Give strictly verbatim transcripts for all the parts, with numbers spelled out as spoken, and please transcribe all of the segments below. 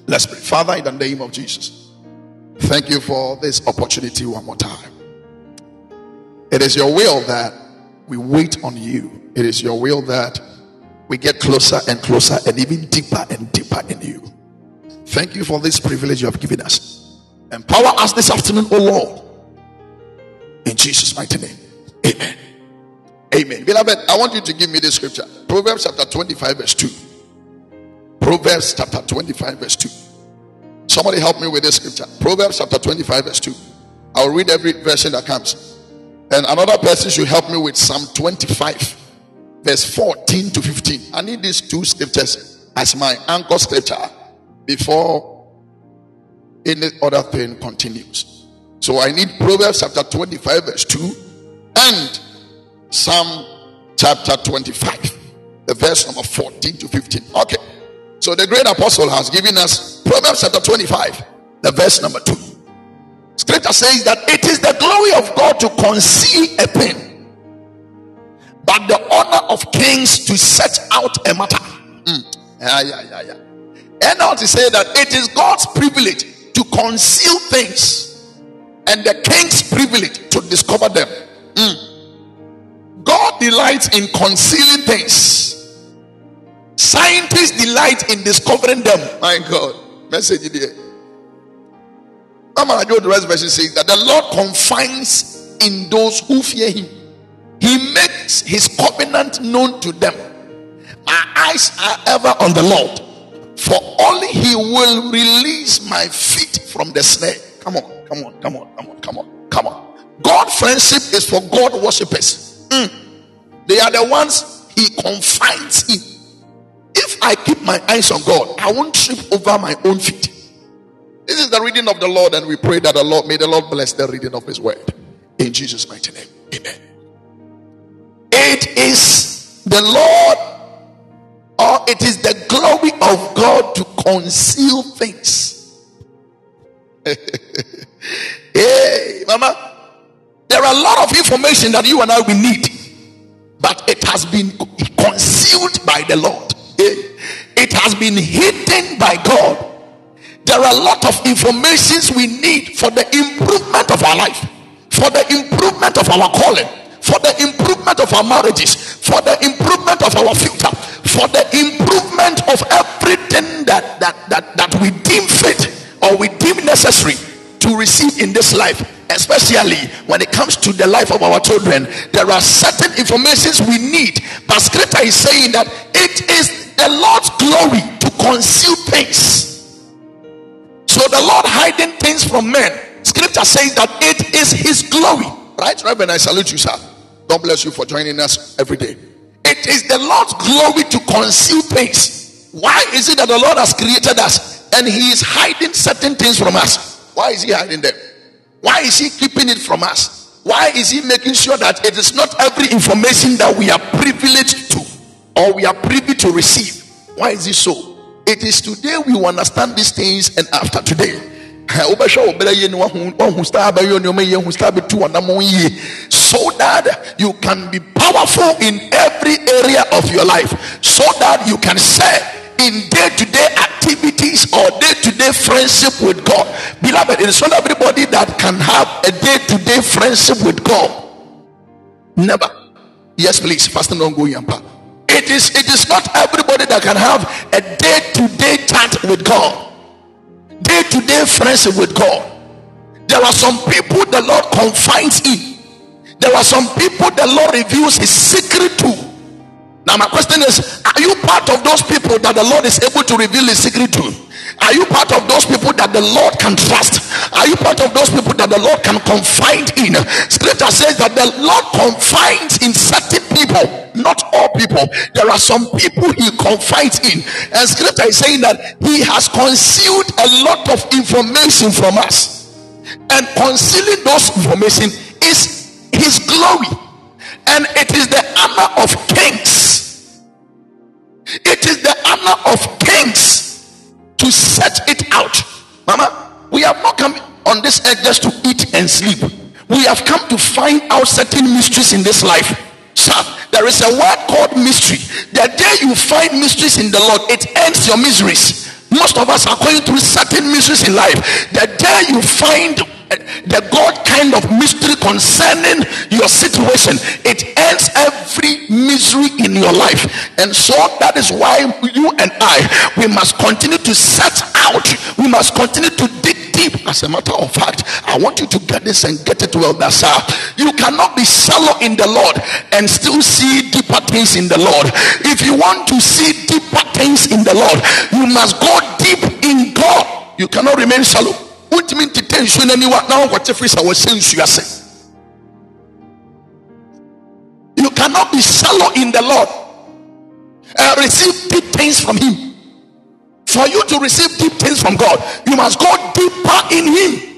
Let's pray. Father, in the name of Jesus, thank you for this opportunity one more time. It is your will that we wait on you. It is your will that we get closer and closer and even deeper and deeper in you. Thank you for this privilege you have given us. Empower us this afternoon, O Lord. In Jesus' mighty name. Amen. Amen. Beloved, I want you to give me this scripture. Proverbs chapter twenty-five verse two. Proverbs chapter twenty-five verse two. Somebody help me with this scripture. Proverbs chapter twenty-five verse two. I will read every version that comes. And another person should help me with Psalm twenty-five verse fourteen to fifteen. I need these two scriptures as my anchor scripture before any other thing continues. So I need Proverbs chapter twenty-five verse two and Psalm chapter twenty-five, the verse number fourteen to fifteen. Okay. So the great apostle has given us Proverbs chapter twenty-five, the verse number two. Scripture says that it is the glory of God to conceal a thing, but the honor of kings to set out a matter. Mm. Yeah, yeah, yeah, yeah. And now to say that it is God's privilege to conceal things and the king's privilege to discover them. Mm. God delights in concealing things. Scientists delight in discovering them. My God. Message here. The rest version says that the Lord confines in those who fear him. He makes his covenant known to them. My eyes are ever on the Lord, for only he will release my feet from the snare. Come on, come on, come on, come on, come on, come on. God friendship is for God worshippers. Mm. They are the ones he confines in. If I keep my eyes on God, I won't trip over my own feet. This is the reading of the Lord, and we pray that the Lord, may the Lord bless the reading of his word. In Jesus' mighty name. Amen. It is the Lord, or it is the glory of God to conceal things. Hey, Mama, there are a lot of information that you and I will need, but it has been concealed by the Lord. It has been hidden by God. There are a lot of informations we need for the improvement of our life, for the improvement of our calling, for the improvement of our marriages, for the improvement of our future, for the improvement of everything that that that, that we deem fit or we deem necessary to receive in this life. Especially when it comes to the life of our children, there are certain informations we need, but scripture is saying that it is the Lord's glory to conceal things. So the Lord hiding things from men, scripture says that it is his glory. Right, Reverend? I salute you, sir. God bless you for joining us every day. It is the Lord's glory to conceal things. Why is it that the Lord has created us and he is hiding certain things from us? Why is he hiding them? Why is he keeping it from us? Why is he making sure that it is not every information that we are privileged to or we are privy to receive? Why is it so? It is today we will understand these things, and after today, so that you can be powerful in every area of your life, so that you can serve in day-to-day activities or day-to-day friendship with God. Beloved, it is not everybody that can have a day-to-day friendship with God. Never. Yes, please. Pastor, don't go yampa. It is, it is not everybody that can have a day-to-day chat with God, day-to-day friendship with God. There are some people the Lord confines in. There are some people the Lord reveals his secret to. Now my question is, are you part of those people that the Lord is able to reveal his secret to? Are you part of those people that the Lord can trust? Are you part of those people that the Lord can confide in? Scripture says that the Lord confides in certain people, not all people. There are some people he confides in, and scripture is saying that he has concealed a lot of information from us, and concealing those information is his glory, and it is the honor of kings. It is the honor of kings to set it out. Mama, we have not come on this earth just to eat and sleep. We have come to find out certain mysteries in this life. Sir, there is a word called mystery. The day you find mysteries in the Lord, it ends your miseries. Most of us are going through certain mysteries in life. The day you find the God kind of mystery concerning your situation, it ends every misery in your life. And so that is why you and I, we must continue to set out, we must continue to dig deep. As a matter of fact, I want you to get this and get it well. That's how you cannot be shallow in the Lord and still see deeper things in the Lord. If you want to see deeper things in the Lord, you must go deep in God. You cannot remain shallow. You cannot be shallow in the Lord and receive deep things from Him. For you to receive deep things from God, you must go deeper in Him.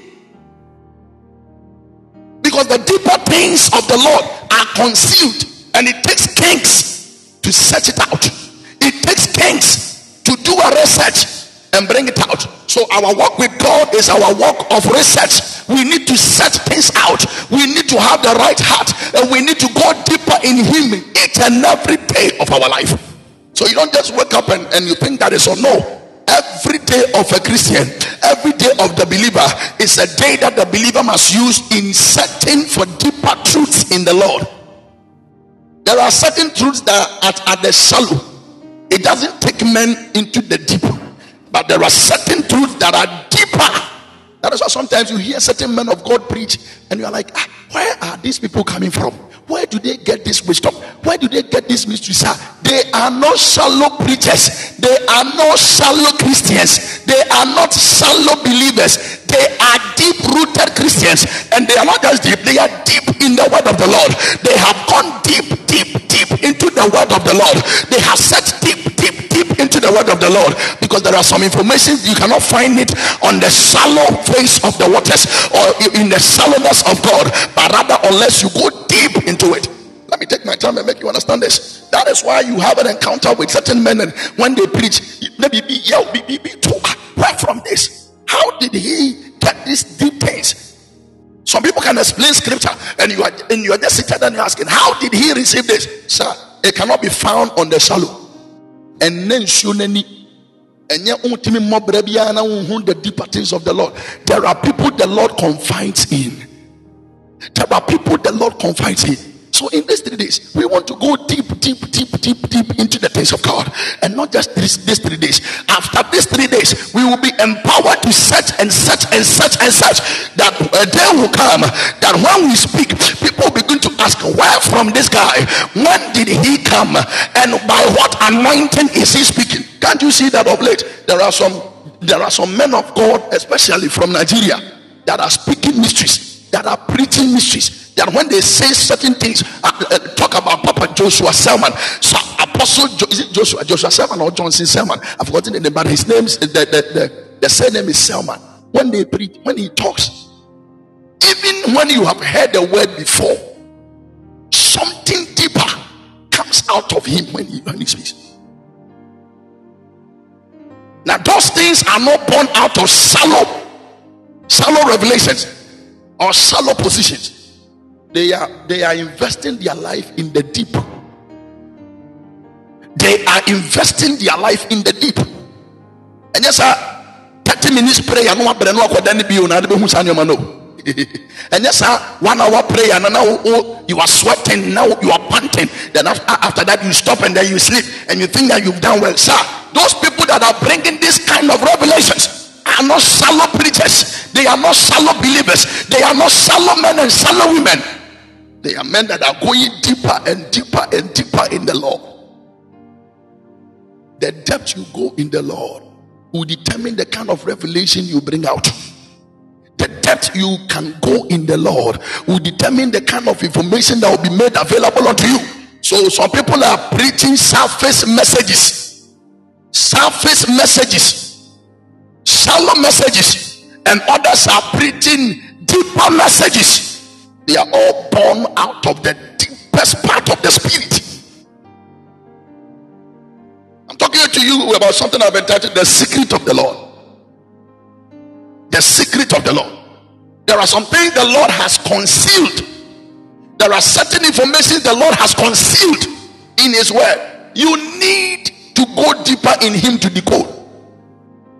Because the deeper things of the Lord are concealed, and it takes kings to search it out. It takes kings to do a research and bring it out. So our work with God is our work of research. We need to search things out. We need to have the right heart, and we need to go deeper in Him each and every day of our life. So you don't just wake up and, and you think that is or no. Every day of a Christian, every day of the believer is a day that the believer must use in searching for deeper truths in the Lord. There are certain truths that are at, at the shallow. It doesn't take men into the deep. But there are certain truths that are deeper. That is why sometimes you hear certain men of God preach and you are like, ah, where are these people coming from? Where do they get this wisdom? Where do they get this mystery? Sir, they are not shallow preachers. They are not shallow Christians. They are not shallow believers. They are deep-rooted Christians. And they are not just deep, they are deep in the word of the Lord. They have gone deep, deep, deep into the word of the Lord. They have set deep, deep, deep into the word of the Lord. Because there are some information you cannot find it on the shallow face of the waters or in the shallowness of God, but rather unless you go deep into it. Let me take my time and make you understand this. That is why you have an encounter with certain men, and when they preach, maybe be yell, be be be where from this? How did he get these deep things? Some people can explain scripture, and you are and you are just sitting there and you're asking, how did he receive this? Sir, it cannot be found on the shallow. And then shuneni. And yet, the deeper things of the Lord. There are people the Lord confides in. There are people the Lord confides in. So in these three days, we want to go deep, deep, deep, deep, deep into the things of God. And not just this, these three days. After these three days, we will be empowered to search and search and search and search. That a day will come that when we speak, people begin to ask, where from this guy? When did he come? And by what anointing is he speaking? Can't you see that of late? There are some, there are some men of God, especially from Nigeria, that are speaking mysteries, that are preaching mysteries. That when they say certain things, uh, uh, talk about Papa Joshua Selman, so Apostle jo- is it Joshua Joshua Selman or Johnson Selman? I've forgotten the name, but his name is the the the, the surname is Selman. When they preach, when he talks, even when you have heard the word before, something deeper comes out of him when he when he speaks. Now those things are not born out of shallow, shallow revelations or shallow positions. They are they are investing their life in the deep. They are investing their life in the deep. And yes, sir, thirty minutes prayer, no one be on. And yes, sir, one hour prayer, and now oh, you are sweating, now you are panting. Then after, after that, you stop and then you sleep, and you think that you've done well, sir. Those people that are bringing this kind of revelations are not shallow preachers. They are not shallow believers. They are not shallow men and shallow women. They are men that are going deeper and deeper and deeper in the Lord. The depth you go in the Lord will determine the kind of revelation you bring out. The depth you can go in the Lord will determine the kind of information that will be made available unto you. So some people are preaching surface messages, surface messages, shallow messages, and others are preaching deeper messages. They are all born out of the deepest part of the spirit. I'm talking to you about something I've entitled the secret of the Lord. The secret of the Lord. There are some things the Lord has concealed. There are certain information the Lord has concealed in his word. You need to go deeper in him to decode.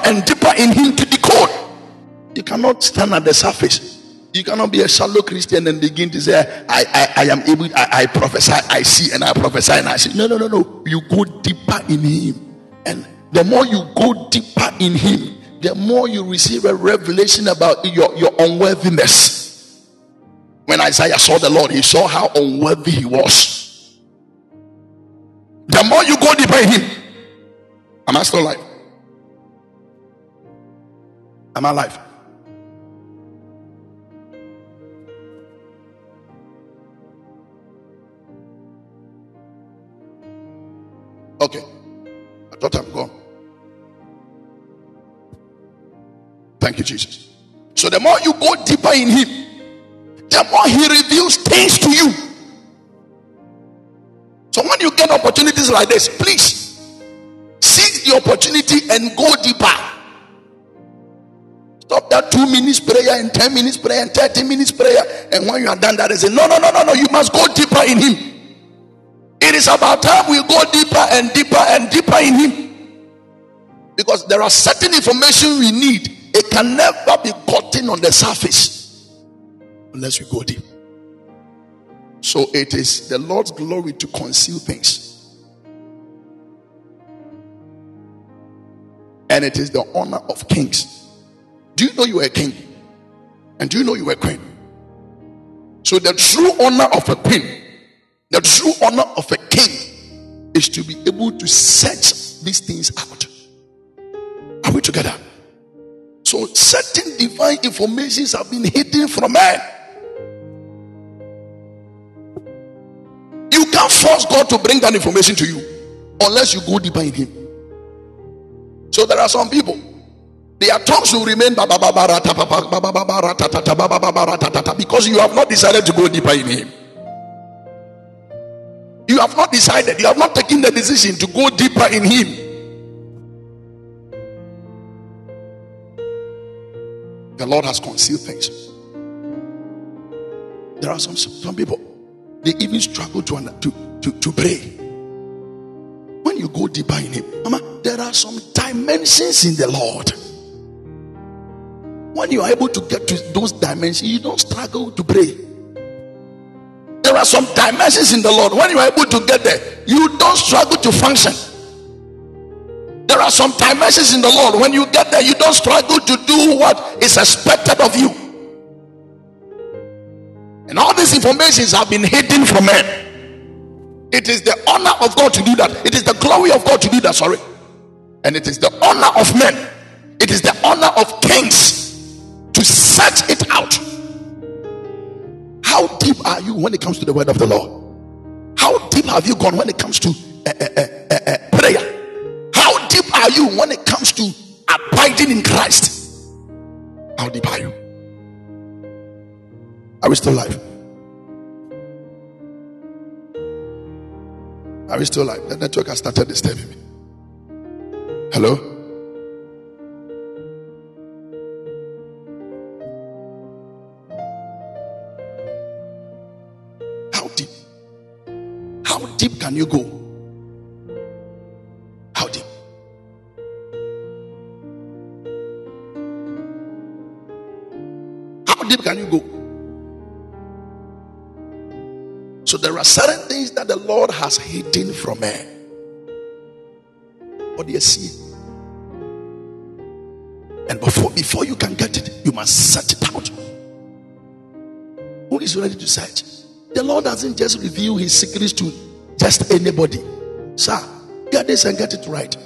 and deeper in him to decode. You cannot stand at the surface. You cannot be a shallow Christian and begin to say, I, I, I am able, I, I prophesy, I see, and I prophesy, and I see. No, no, no, no. You go deeper in him. And the more you go deeper in him, the more you receive a revelation about your, your unworthiness. When Isaiah saw the Lord, he saw how unworthy he was. The more you go deeper in him. Am I still alive? Am I alive? Okay, I thought I'm gone. Thank you, Jesus. So the more you go deeper in him, the more he reveals things to you. So when you get opportunities like this, please seize the opportunity and go deeper. Stop that two minutes prayer and ten minutes prayer and thirty minutes prayer, and when you are done that, they say, no, no, no, no, no, you must go deeper in him. It is about time we go deeper and deeper and deeper in him. Because there are certain information we need. It can never be gotten on the surface unless we go deep. So it is the Lord's glory to conceal things. And it is the honor of kings. Do you know you are a king? And do you know you are a queen? So the true honor of a queen, the true honor of a king, is to be able to search these things out. Are we together? So certain divine informations have been hidden from man. You can't force God to bring that information to you unless you go deeper in him. So there are some people, their tongues will remain because you have not decided to go deeper in him. You have not decided, you have not taken the decision to go deeper in him. The Lord has concealed things. There are some some people, they even struggle to, to, to, to pray. When you go deeper in him, Mama, there are some dimensions in the Lord. When you are able to get to those dimensions, you don't struggle to pray. There are some dimensions in the Lord. When you are able to get there, you don't struggle to function. There are some dimensions in the Lord. When you get there, you don't struggle to do what is expected of you. And all these informations have been hidden from men. It is the honor of God to do that. It is the glory of God to do that, sorry. And it is the honor of men. It is the honor of kings to search it out. How deep are you when it comes to the word of the Lord? How deep have you gone when it comes to uh, uh, uh, uh, prayer? How deep are you when it comes to abiding in Christ? How deep are you? Are we still alive? Are we still alive? The network has started disturbing me. Hello? How deep? How deep can you go? How deep? How deep can you go? So there are certain things that the Lord has hidden from man. What do you see? And before, before you can get it, you must search it out. Who is ready to search? The Lord doesn't just reveal his secrets to just anybody. Sir, get this and get it right.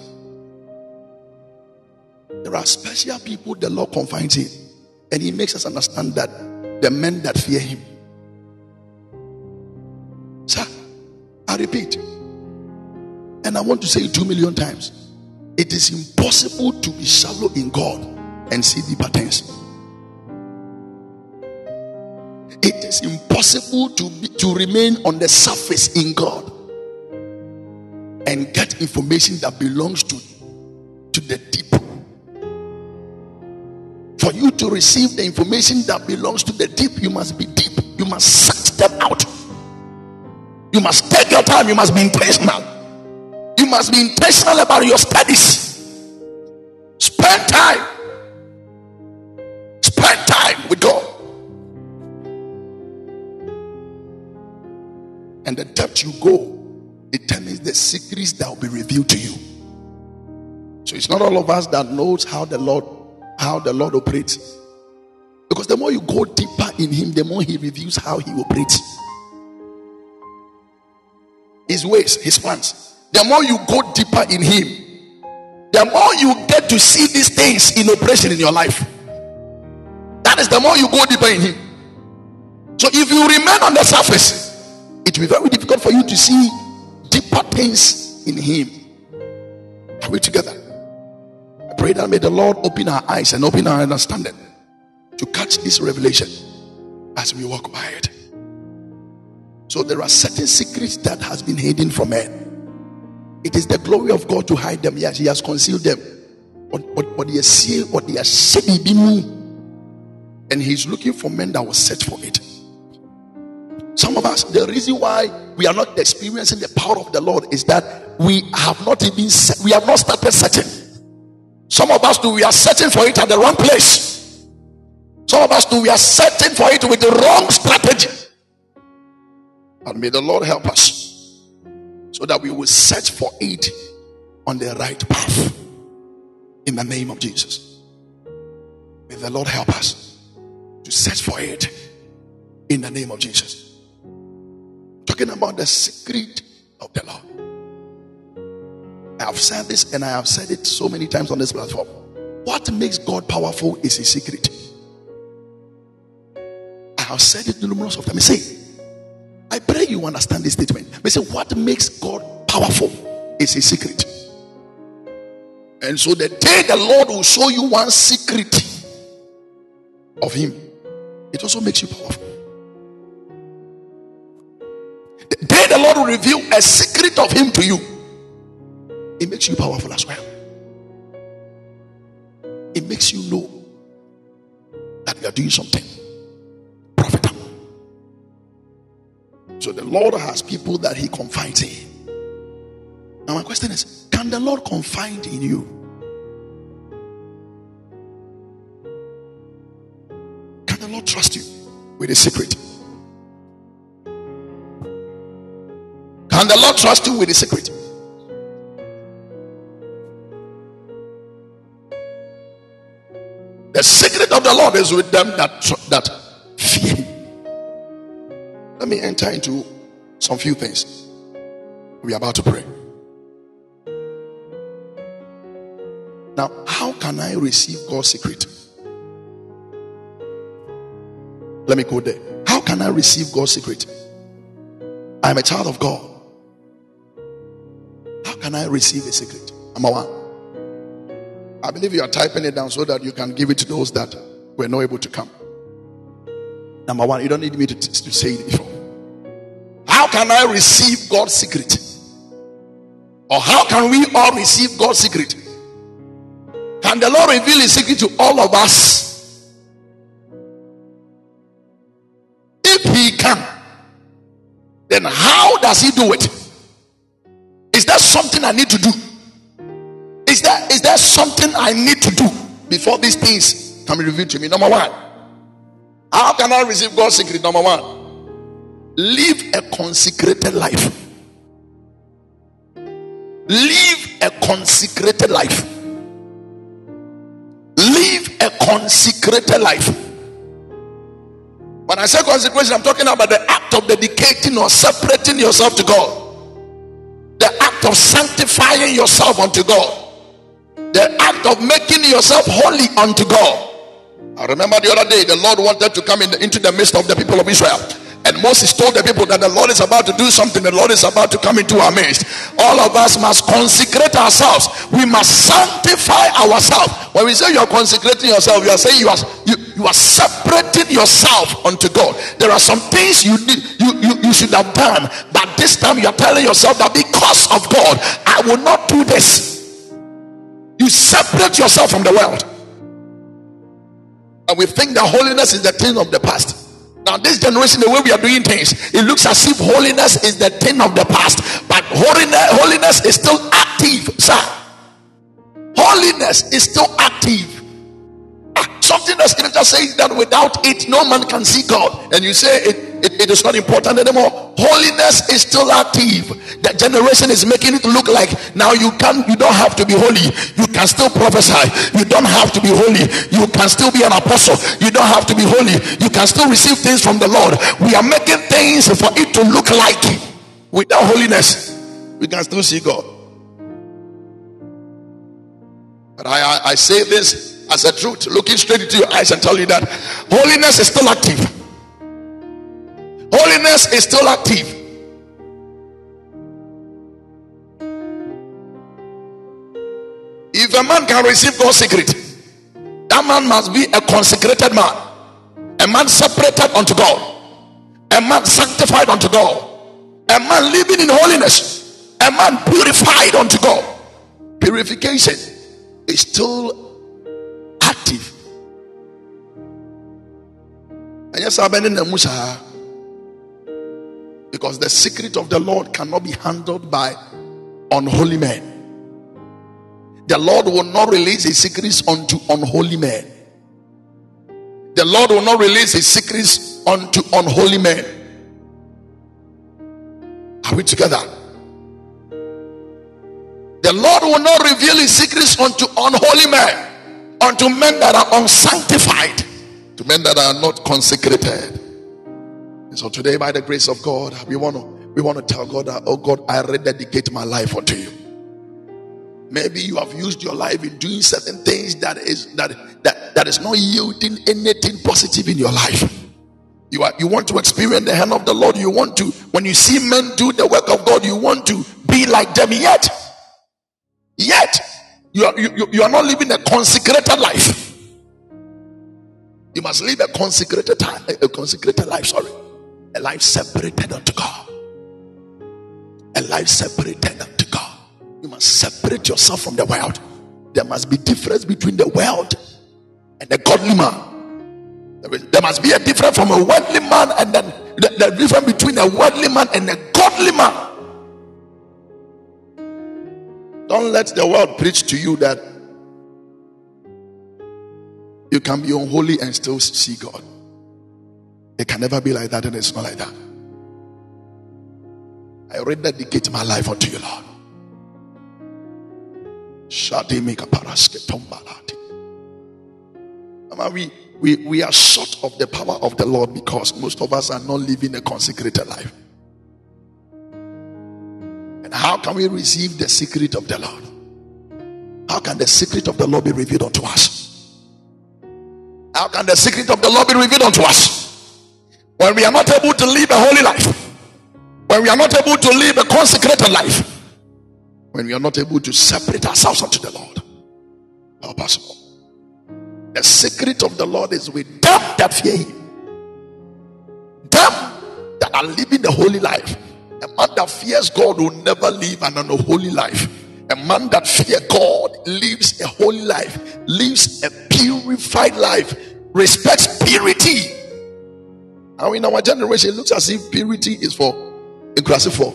There are special people the Lord confines in, and he makes us understand that the men that fear him. Sir, I repeat, and I want to say it two million times. It is impossible to be shallow in God and see deeper things. It is impossible to be, to remain on the surface in God and get information that belongs to, to the deep. For you to receive the information that belongs to the deep, you must be deep. You must search them out. You must take your time. You must be intentional. You must be intentional about your studies. Spend time time. Spend time with God. And the depth you go determines the secrets that will be revealed to you. So it's not all of us that knows how the Lord how the Lord operates. Because the more you go deeper in him, the more he reveals how he operates. His ways, his plans. The more you go deeper in him, the more you get to see these things in operation in your life. That is the more you go deeper in him. So if you remain on the surface, it will be very difficult for you to see deeper things in him. Are we together? I pray that may the Lord open our eyes and open our understanding to catch this revelation as we walk by it. So there are certain secrets that has been hidden from men. It is the glory of God to hide them. Yes, he has concealed them. But but but he sealed what he has said he didn't. And he's looking for men that will search for it. Some of us, the reason why we are not experiencing the power of the Lord is that we have not even we have not started searching. Some of us do, we are searching for it at the wrong place. Some of us do, we are searching for it with the wrong strategy. And may the Lord help us so that we will search for it on the right path. In the name of Jesus. May the Lord help us to search for it in the name of Jesus. Talking about the secret of the Lord. I have said this and I have said it so many times on this platform. What makes God powerful is his secret. I have said it numerous of times. Say, I pray you understand this statement. But say, what makes God powerful is his secret. And so the day the Lord will show you one secret of him, it also makes you powerful. The day the Lord will reveal a secret of him to you, it makes you powerful as well. It makes you know that you are doing something profitable. So the Lord has people that he confides in. Now my question is, can the Lord confide in you? Can the Lord trust you with a secret? Can the Lord trust you with a secret? The secret of the Lord is with them that that fear him. Let me enter into some few things. We are about to pray. Now, how can I receive God's secret? Let me go there. How can I receive God's secret? I am a child of God. How can I receive a secret? Number one. I believe you are typing it down so that you can give it to those that were not able to come. Number one, you don't need me to, to say it before. How can I receive God's secret? Or how can we all receive God's secret? Can the Lord reveal his secret to all of us? If he can, then how does he do it? Is there something I need to do? Is there, is there something I need to do before these things can be revealed to me? Number one, how can I receive God's secret? Number one, live a consecrated life. Live a consecrated life. Live a consecrated life. When I say consecration, I'm talking about the act of dedicating or separating yourself to God. The act of sanctifying yourself unto God. The act of making yourself holy unto God. I remember the other day, the Lord wanted to come in the, into the midst of the people of Israel. And Moses told the people that the Lord is about to do something. The Lord is about to come into our midst. All of us must consecrate ourselves. We must sanctify ourselves. When we say you are consecrating yourself, you are saying you are you, you are separating yourself unto God. There are some things you need, you, you, you should have done, but this time you are telling yourself that because of God, I will not do this. You separate yourself from the world. And we think that holiness is the thing of the past. Now this generation, the way we are doing things, it looks as if holiness is the thing of the past, but holiness, holiness is still active, sir. Holiness holiness is still active. Something the scripture says that without it no man can see God, and you say it, it, it is not important anymore. Holiness is still active. The generation is making it look like now you can you don't have to be holy, you can still prophesy. You don't have to be holy, you can still be an apostle. You don't have to be holy, you can still receive things from the Lord. We are making things for it to look like without holiness we can still see God. But I, I, I say this as a truth, looking straight into your eyes and tell you that holiness is still active. Holiness is still active. If a man can receive God's secret, that man must be a consecrated man, a man separated unto God, a man sanctified unto God, a man living in holiness, a man purified unto God. Purification is still active. And yes, because the secret of the Lord cannot be handled by unholy men. The Lord will not release his secrets unto unholy men. The Lord will not release his secrets unto unholy men. Are we together? The Lord will not reveal his secrets unto unholy men, unto men that are unsanctified, to men that are not consecrated. And so today, by the grace of God, we want to we want to tell God that, oh God, I rededicate my life unto you. Maybe you have used your life in doing certain things that is that that, that is not yielding anything positive in your life. You are you want to experience the hand of the Lord. You want to, when you see men do the work of God, you want to be like them. Yet, yet you are you, you are not living a consecrated life. You must live a consecrated time, a consecrated life. Sorry, a life separated unto God. A life separated unto God. You must separate yourself from the world. There must be difference between the world and the godly man. There, is, there must be a difference from a worldly man, and then the, the difference between a worldly man and a godly man. Don't let the world preach to you that you can be unholy and still see God. It can never be like that, and it's not like that. I rededicate my life unto you, Lord. We, we, we are short of the power of the Lord because most of us are not living a consecrated life. And how can we receive the secret of the Lord? How can the secret of the Lord be revealed unto us? How can the secret of the Lord be revealed unto us when we are not able to live a holy life? When we are not able to live a consecrated life? When we are not able to separate ourselves unto the Lord? How possible? The secret of the Lord is with them that fear him. Them that are living the holy life. A man that fears God will never live an unholy life. A man that fears God lives a holy life, lives a purified life, respects purity. And in our generation, it looks as if purity is for inclusive for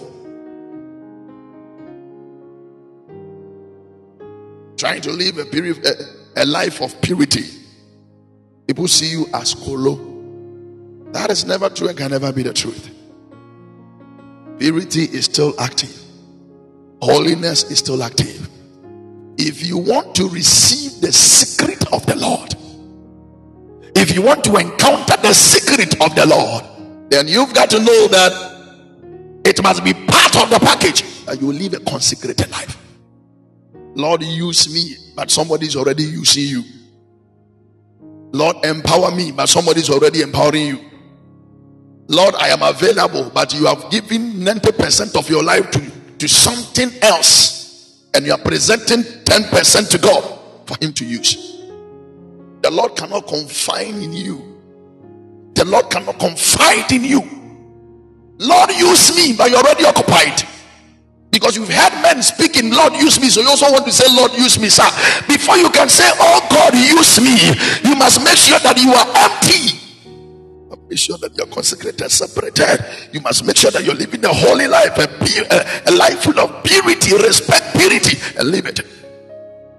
trying to live a, puri- a, a life of purity. People see you as kolo. That is never true and can never be the truth. Purity is still active. Holiness is still active. If you want to receive the secret of the Lord, if you want to encounter the secret of the Lord, then you've got to know that it must be part of the package that you live a consecrated life. Lord, use me, but somebody's already using you. Lord, empower me, but somebody's already empowering you. Lord, I am available, but you have given ninety percent of your life to, to something else, and you are presenting ten percent to God for him to use. The Lord cannot confine in you. The Lord cannot confide in you. Lord, use me, but you're already occupied. Because you've heard men speaking, Lord, use me. So you also want to say, Lord, use me, sir. Before you can say, oh God, use me, you must make sure that you are empty. Make sure that you're consecrated, separated. You must make sure that you're living a holy life, a, a, a life full of purity, respect purity, and live it.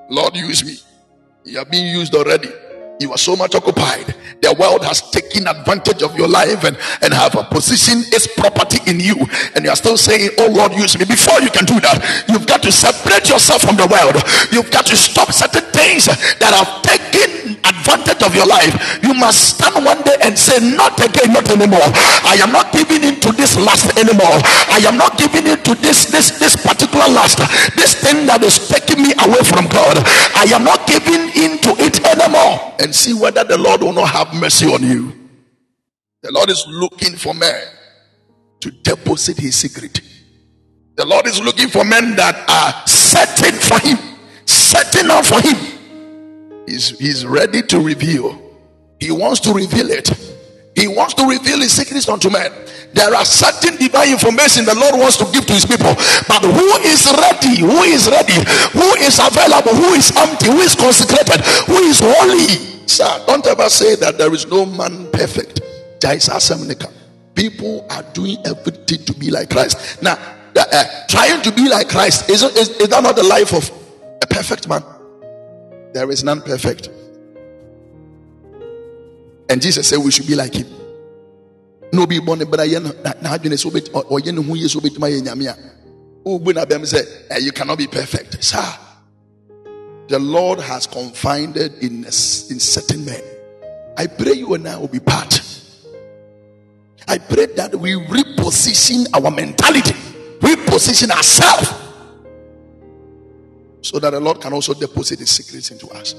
Lord, use me. You are being used already. You are so much occupied. The world has taken advantage of your life and, and have a position, its property in you. And you are still saying, oh Lord, use me. Before you can do that, you've got to separate yourself from the world. You've got to stop certain things that have taken advantage of your life. You must stand one day and say, not again, not anymore. I am not giving in to this lust anymore. I am not giving in to this, this, this particular lust. This thing that is taking me away from God. I am not giving in to it anymore. And see whether the Lord will not have mercy on you. The Lord is looking for men to deposit his secret. The Lord is looking for men that are setting for him, setting up for him. He's, he's ready to reveal. He wants to reveal it. He wants to reveal his secrets unto men. There are certain divine information the Lord wants to give to his people. But who is ready? Who is ready? Who is available? Who is empty? Who is consecrated? Who is holy? Sir, don't ever say that there is no man perfect. People are doing everything to be like Christ. Now, uh, trying to be like Christ, is, is, is that not the life of a perfect man? There is none perfect. And Jesus said we should be like him. No be born but I or yen who is obit my yamia. Oh, you cannot be perfect. Sir, the Lord has confined it in, in certain men. I pray you and I will be part. I pray that we reposition our mentality, reposition ourselves, so that the Lord can also deposit his secrets into us.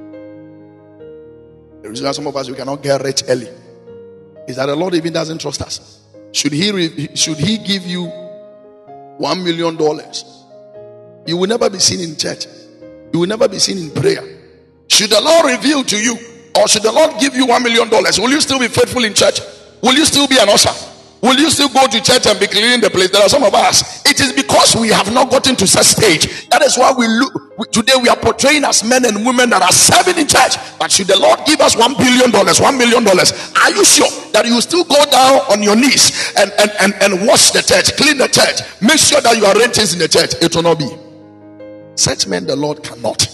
The reason why some of us we cannot get rich early is that the Lord even doesn't trust us. Should he re- should he give you one million dollars, you will never be seen in church. You will never be seen in prayer. Should the Lord reveal to you, or should the Lord give you one million dollars, will you still be faithful in church? Will you still be an usher? Will you still go to church and be cleaning the place? There are some of us. It is because we have not gotten to such stage. That is why we look. We, today we are portraying as men and women that are serving in church. But should the Lord give us one billion dollars, one million dollars, are you sure that you will still go down on your knees and, and, and, and wash the church, clean the church, make sure that you are renters in the church? It will not be. Such men the Lord cannot.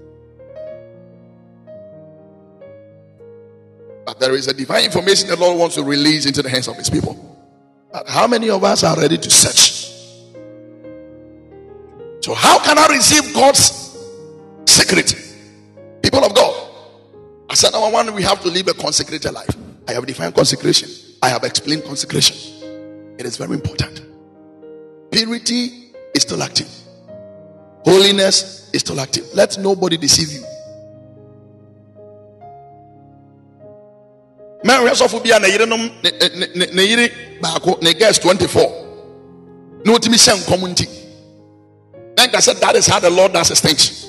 But there is a divine information the Lord wants to release into the hands of his people. But how many of us are ready to search? So how can I receive God's secret? People of God, I said number one, we have to live a consecrated life. I have defined consecration. I have explained consecration. It is very important. Purity is still active. Holiness is still active. Let nobody deceive you. Man, we also be an guess twenty-four. No mission community. Like I said, that is how the Lord does his things.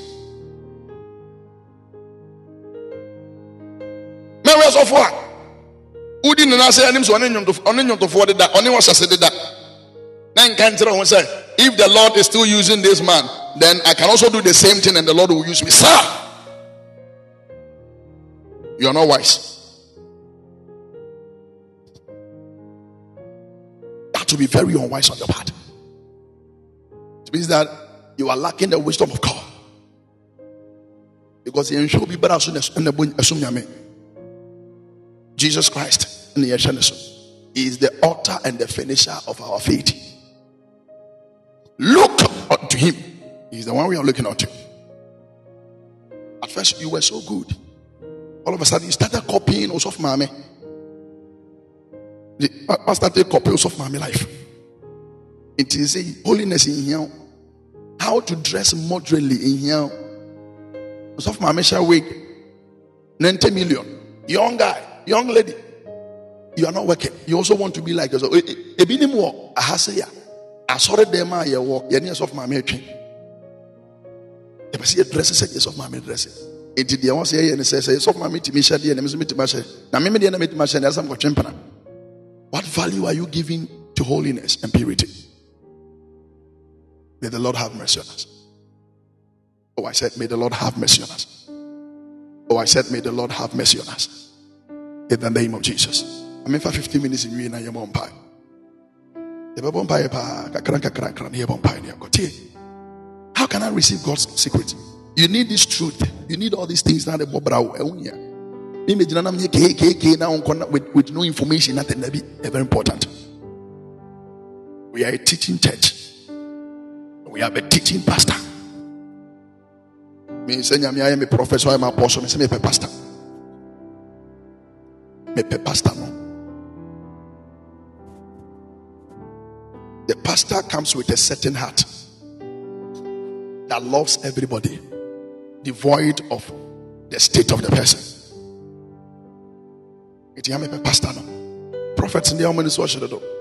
Man, we also for who didn't say any so on to forward that only was said that. Then can't say if the Lord is still using this man, then I can also do the same thing and the Lord will use me. Sir, you are not wise. To be very unwise on your part. It means that you are lacking the wisdom of God. Because Jesus Christ is the author and the finisher of our faith. Look unto him. He's the one we are looking unto. At first you were so good. All of a sudden you started copying also of Mame. I started copies of my life. It is a holiness in here. How to dress moderately in here. Of my measure wig. ninety million. Young guy, young lady. You are not working. You also want to be like us. A bit more. I say ya. I saw the demo. You walk. You need of my making. If I see a dresses of my dresses. It did the one say and says, "It's of my meeting. Me share the enemy meeting. Me share. Now me the enemy meeting. Me share. There's some question. What value are you giving to holiness and purity? May the Lord have mercy on us. Oh, I said, may the Lord have mercy on us. Oh, I said, may the Lord have mercy on us. In the name of Jesus. I'm in for fifteen minutes in Vienna. You're on pie. How can I receive God's secret? You you need this truth. You need all these things. Now the bobra with, with no information, nothing. That be very important. We are a teaching church. We have a teaching pastor. Me say I am a professor, I am an apostle. Me say me a pastor. Me a pastor no. The pastor comes with a certain heart that loves everybody, devoid of the state of the person. It is a pastor no. Prophets in the army is what should do.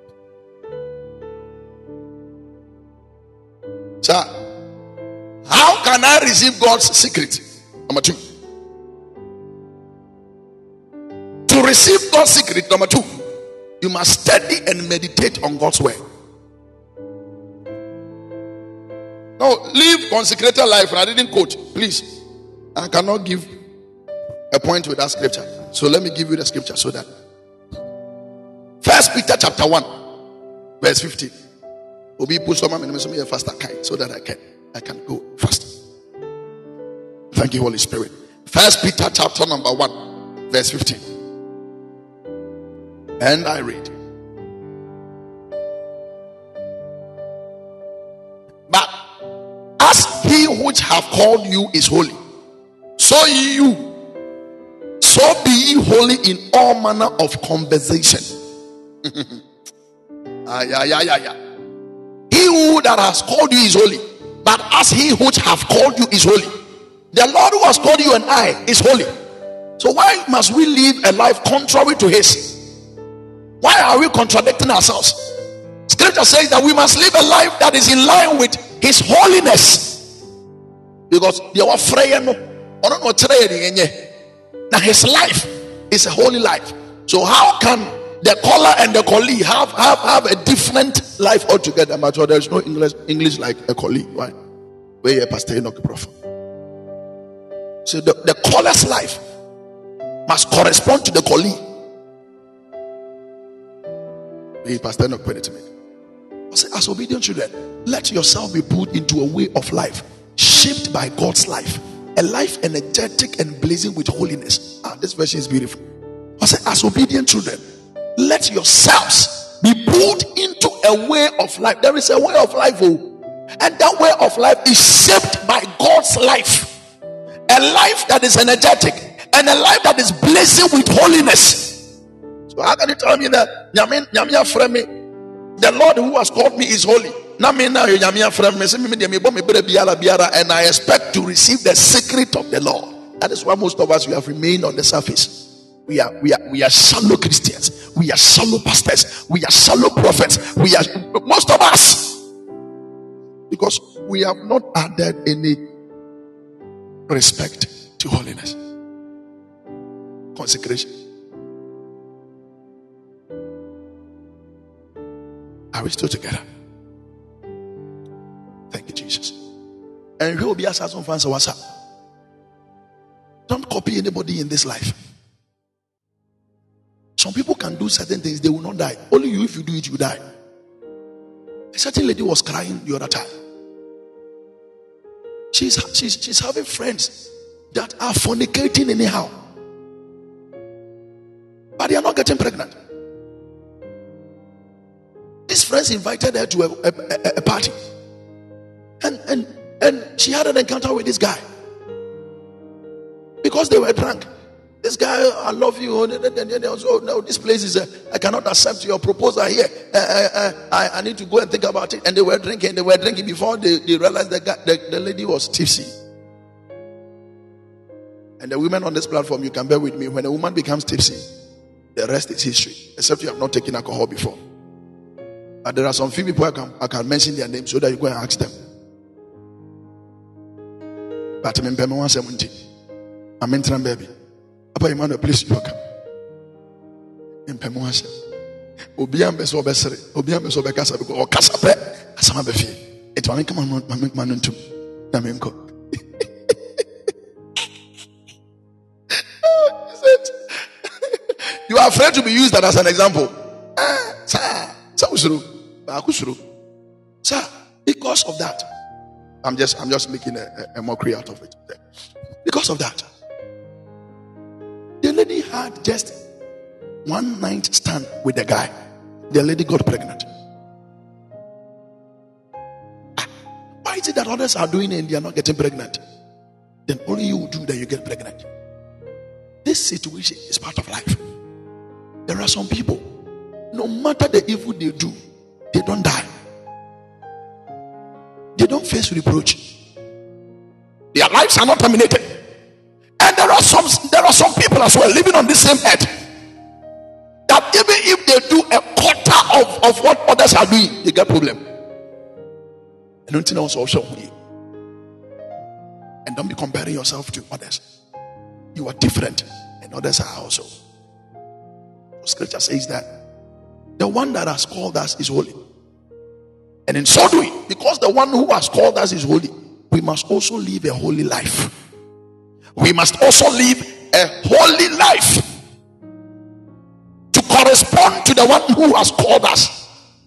Sir, how can I receive God's secret? Number two. To receive God's secret, number two, you must study and meditate on God's word. No, live consecrated life. And I didn't quote, please. I cannot give a point with that scripture. So let me give you the scripture so that First Peter chapter one, verse fifteen. Obi put some me faster kind so that I can I can go fast. Thank you, Holy Spirit. First Peter chapter number one, verse fifteen. And I read. But as he which have called you is holy, so you so be ye holy in all manner of conversation. ah, yeah, yeah, yeah, yeah. He who that has called you is holy, but as he which have called you is holy. The Lord who has called you and I is holy. So why must we live a life contrary to his? Why are we contradicting ourselves? Scripture says that we must live a life that is in line with his holiness. Because now his life is a holy life. So how can the caller and the colleague have, have, have a different life altogether? But there is no English English like a colleague, right? Where you pastor Enoch prophet. So the, the caller's life must correspond to the colleague. Where pastor Enoch put it to me. I say, as obedient children, let yourself be put into a way of life shaped by God's life. A life energetic and blazing with holiness. Ah, this version is beautiful. I say, as obedient children, let yourselves be put into a way of life. There is a way of life, oh, and that way of life is shaped by God's life. A life that is energetic and a life that is blazing with holiness. So how can you tell me that the Lord who has called me is holy? And I expect to receive the secret of the Lord. That is why most of us, we have remained on the surface. We are we are we are shallow Christians. We are shallow pastors. We are shallow prophets. We are most of us, because we have not added any respect to holiness, consecration. Are we still together? Thank you, Jesus. And will be a certain fans. Don't copy anybody in this life. Some people can do certain things, they will not die. Only you, if you do it, you die. A certain lady was crying the other time. She's, she's, she's having friends that are fornicating anyhow, but they are not getting pregnant. These friends invited her to a, a, a, a party, and, and, and she had an encounter with this guy because they were drunk. This guy, I love you. Oh, no, this place is, uh, I cannot accept your proposal here. Uh, uh, uh, I, I need to go and think about it. And they were drinking. They were drinking before they, they realized the, guy, the, the lady was tipsy. And the women on this platform, you can bear with me. When a woman becomes tipsy, the rest is history. Except you have not taken alcohol before. But there are some few people I can, I can mention their names so that you go and ask them. But I'm in one seventy. I'm in Tram baby. Papa Emmanuel, please you come. In Pemoasha. Obiam beso besere. Obiam beso bekasa because or kasape. Asama befi. It will come on make man to Namenko. You are afraid to be used as an example. Ah, sir. Sir, sir, because of that. I'm just I'm just making a, a, a mockery out of it. Because of that, the lady had just one night stand with the guy. The lady got pregnant. Why is it that others are doing it and they are not getting pregnant? Then only you do that, you get pregnant. This situation is part of life. There are some people, no matter the evil they do, they don't die. They don't face reproach. Their lives are not terminated. And there are some there are some people as well living on the same earth that even if they do a quarter of, of what others are doing, they get problem. And don't think also show me. And don't be comparing yourself to others. You are different, and others are also. Scripture says that the one that has called us is holy. And in so doing, because the one who has called us is holy, we must also live a holy life. We must also live a holy life to correspond to the one who has called us.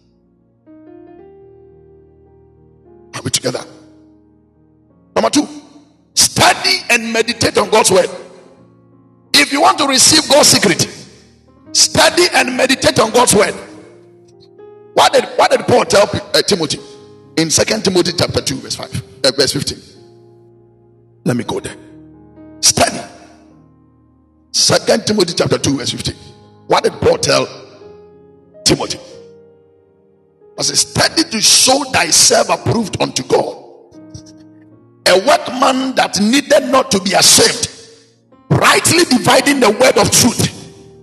Are we together? Number two, study and meditate on God's word. If you want to receive God's secret, study and meditate on God's word. What did, what did Paul tell uh, Timothy in Second Timothy chapter two verse five, uh, verse fifteen? Let me go there. Study. Second Timothy chapter two verse fifteen. What did Paul tell Timothy? As a study to show thyself approved unto God, a workman that needed not to be ashamed, rightly dividing the word of truth.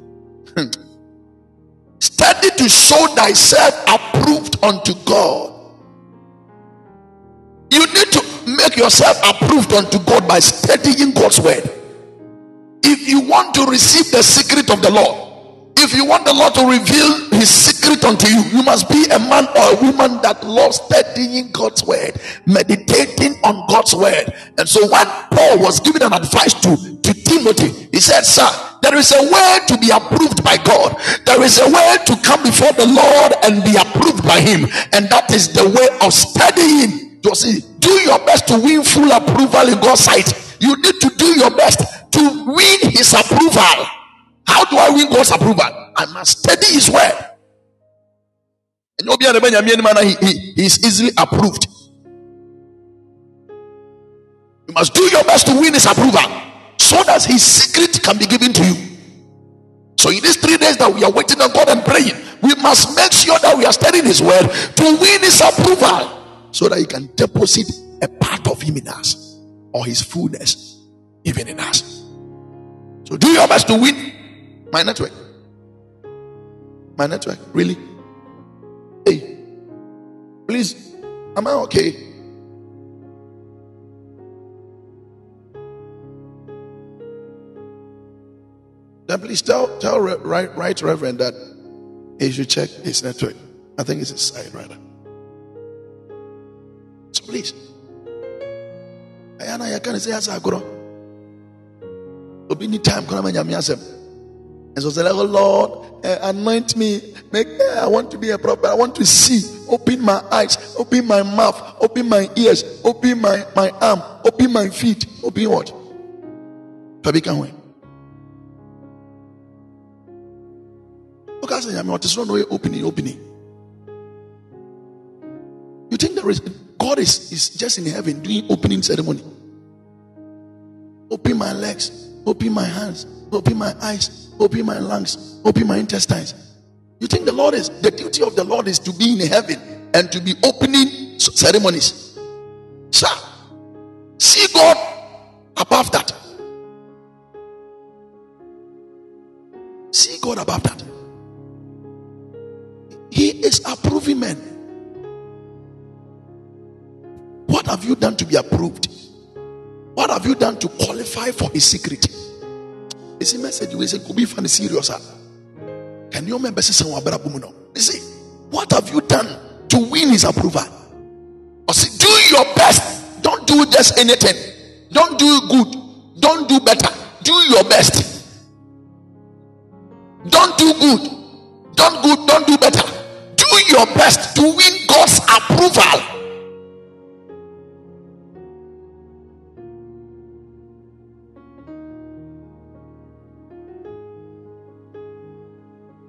Study to show thyself approved unto God. You need to make yourself approved unto God by studying God's word. If you want to receive the secret of the Lord, if you want the Lord to reveal his secret unto you, you must be a man or a woman that loves studying God's word, meditating on God's word. And so when Paul was giving an advice to, to Timothy, he said, sir, there is a way to be approved by God. There is a way to come before the Lord and be approved by him. And that is the way of studying. You see, do your best to win full approval in God's sight. You need to do your best to win his approval. How do I win God's approval? I must study his word. And he, he, he is easily approved. You must do your best to win his approval, so that his secret can be given to you. So in these three days that we are waiting on God and praying, we must make sure that we are studying his word to win his approval, so that he can deposit a part of him in us, or his fullness even in us. So do your best to win. My network. My network. Really? Hey. Please. Am I okay? Then please tell tell right right Reverend that he should check his network. I think it's his side rather. So please. Ayana ya can say as I go. Obi ni time kana manya miasem. And so say, oh Lord, uh, anoint me. Make uh, I want to be a prophet. I want to see. Open my eyes. Open my mouth. Open my ears. Open my, my arm. Open my feet. Open what? Fabi can win. Because I mean, what is wrong with opening, opening? You think there is God is, is just in heaven doing opening ceremony? Open my legs. Open my hands. Open my eyes. Open my lungs. Open my intestines. You think the Lord is the duty of the Lord is to be in heaven and to be opening ceremonies? Sir, see God above that. See God above that. He is approving men. What have you done to be approved? What have you done to qualify for his secret? It's a message you say, could be funny serious. Can you remember saying, you see, what have you done to win his approval? Or see, do your best. Don't do just anything. Don't do good. Don't do better. Do your best. Don't do good. Don't good. Don't do better. Do your best to win God's approval.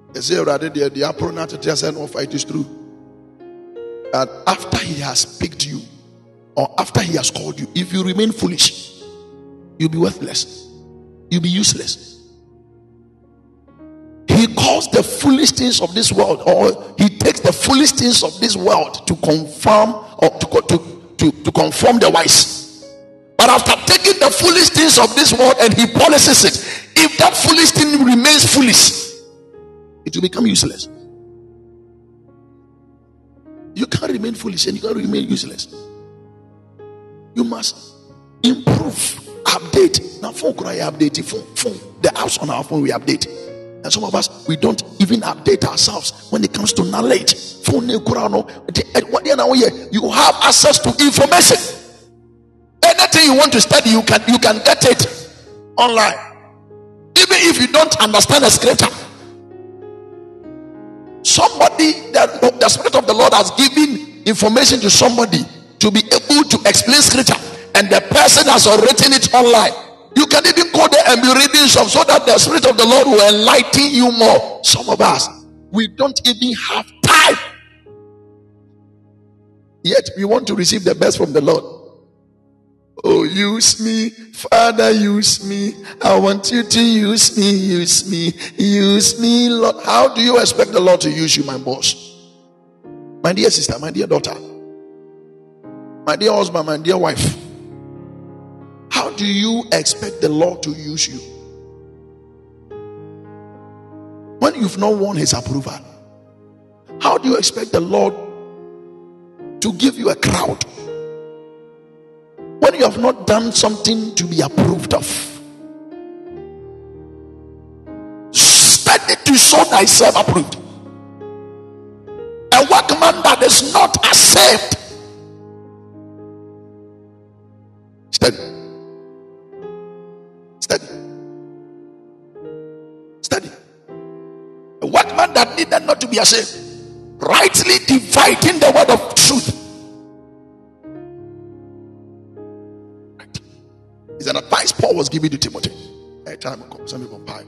They say rather the the approach to just say no fight is true. That after he has picked you, or after he has called you, if you remain foolish, you'll be worthless. You'll be useless. He calls the foolish things of this world, or he takes the foolish things of this world to confirm or to, to, to, to conform the wise. But after taking the foolish things of this world and he polishes it, if that foolish thing remains foolish, it will become useless. You can't remain foolish and you can't remain useless. You must improve, update. Now, phone cry update, phone, phone. The apps on our phone we update. And some of us, we don't even update ourselves when it comes to knowledge. You have access to information. Anything you want to study, you can you can get it online. Even if you don't understand the scripture, somebody that the Spirit of the Lord has given information to somebody to be able to explain scripture, and the person has written it online. You can even go there and be reading some, so that the Spirit of the Lord will enlighten you more. Some of us, we don't even have time, yet we want to receive the best from the Lord. Oh, use me, Father, use me. I want you to use me, use me, use me, Lord. How do you expect the Lord to use you, my boss? My dear sister, my dear daughter, my dear husband, my dear wife. How do you expect the Lord to use you when you've not won his approval? How do you expect the Lord to give you a crowd when you have not done something to be approved of? Study to show thyself approved. A workman that is not accepted. Study. Study. Study. A workman that needed not to be ashamed, rightly dividing the word of truth. Right. It's an advice Paul was giving to Timothy. Hey, time will come. Some people buy.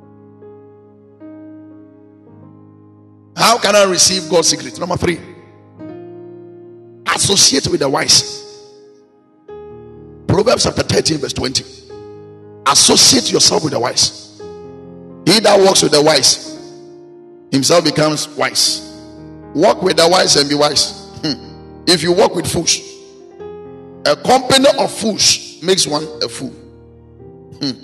How can I receive God's secret? Number three, associate with the wise. Proverbs chapter thirteen, verse twenty. Associate yourself with the wise. He that walks with the wise himself becomes wise. Walk with the wise and be wise. Hmm. If you walk with fools, a company of fools makes one a fool. Hmm.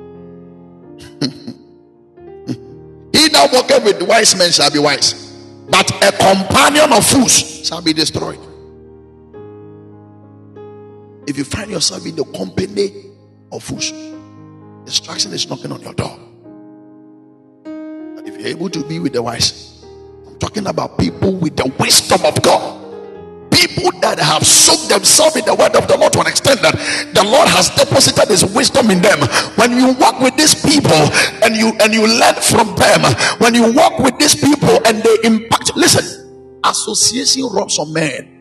He that walketh with wise men shall be wise, but a companion of fools shall be destroyed. If you find yourself in the company of fools, destruction is knocking on your door. But if you're able to be with the wise, I'm talking about people with the wisdom of God, people that have soaked themselves in the word of the Lord to an extent that the Lord has deposited his wisdom in them. When you walk with these people and you and you learn from them, when you walk with these people and they impact, listen, association robs some men.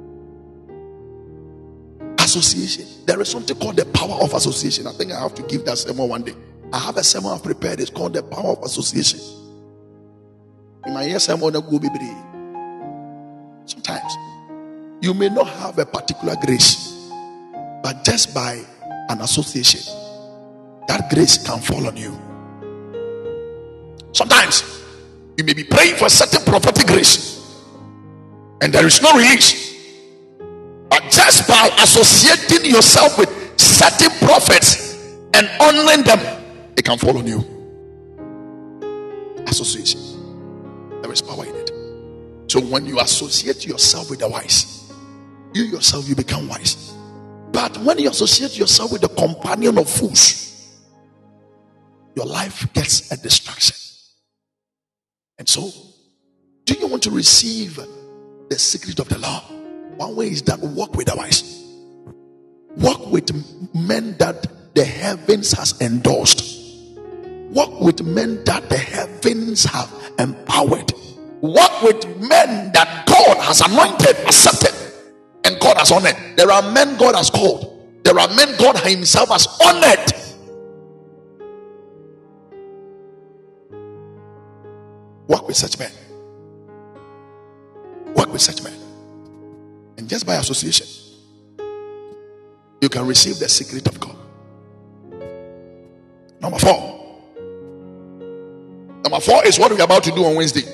Association. There is something called the power of association. I think I have to give that sermon one day. I have a sermon I've prepared. It's called the power of association. In my yes, sermon, sometimes you may not have a particular grace, but just by an association, that grace can fall on you. Sometimes you may be praying for a certain prophetic grace, and there is no release. But just by associating yourself with certain prophets and honoring them, it can fall on you. Association. There is power in it. So when you associate yourself with the wise, you yourself, you become wise. But when you associate yourself with the companion of fools, your life gets a distraction. And so, do you want to receive the secret of the Lord? One way is that walk with the wise. Walk with men that the heavens has endorsed. Walk with men that the heavens have empowered. Walk with men that God has anointed, accepted, and God has honored. There are men God has called. There are men God himself has honored. Work with such men. Work with such men. And just by association, you can receive the secret of God. Number four. Number four is what we're about to do on Wednesday.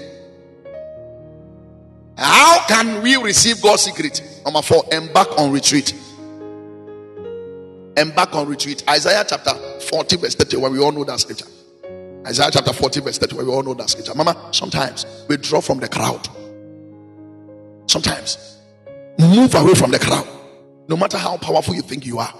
How can we receive God's secret? Number four, embark on retreat. Embark on retreat. Isaiah chapter forty verse thirty, where we all know that scripture. Isaiah chapter forty verse thirty, where we all know that scripture. Mama, sometimes we draw from the crowd. Sometimes move away from the crowd. No matter how powerful you think you are.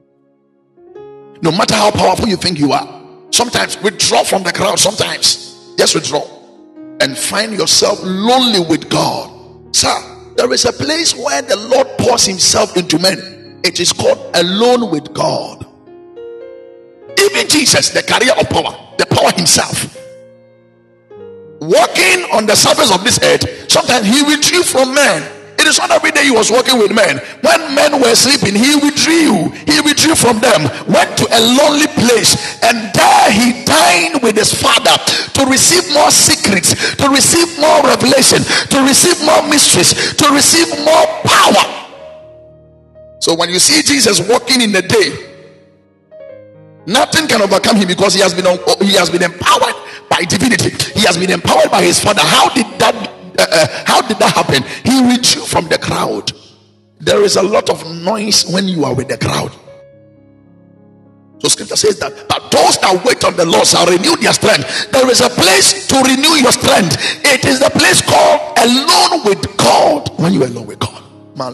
No matter how powerful you think you are. Sometimes withdraw from the crowd. Sometimes just withdraw and find yourself lonely with God. Sir, there is a place where the Lord pours himself into men. It is called alone with God. Even Jesus, the carrier of power, the power himself, walking on the surface of this earth, sometimes he withdrew from men. It is not every day he was working with men. When men were sleeping, he withdrew. He withdrew from them, went to a lonely place, and there he dined with his father to receive more secrets, to receive more revelation, to receive more mysteries, to receive more power. So when you see Jesus walking in the day, nothing can overcome him because he has been he has been empowered by divinity. He has been empowered by his father. How did that Uh, uh, how did that happen? He withdrew from the crowd. There is a lot of noise when you are with the crowd. So scripture says that, but those that wait on the Lord shall renew their strength. There is a place to renew your strength. It is the place called alone with God. When you are alone with God,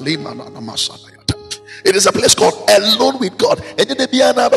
it is a place called alone with God. It's not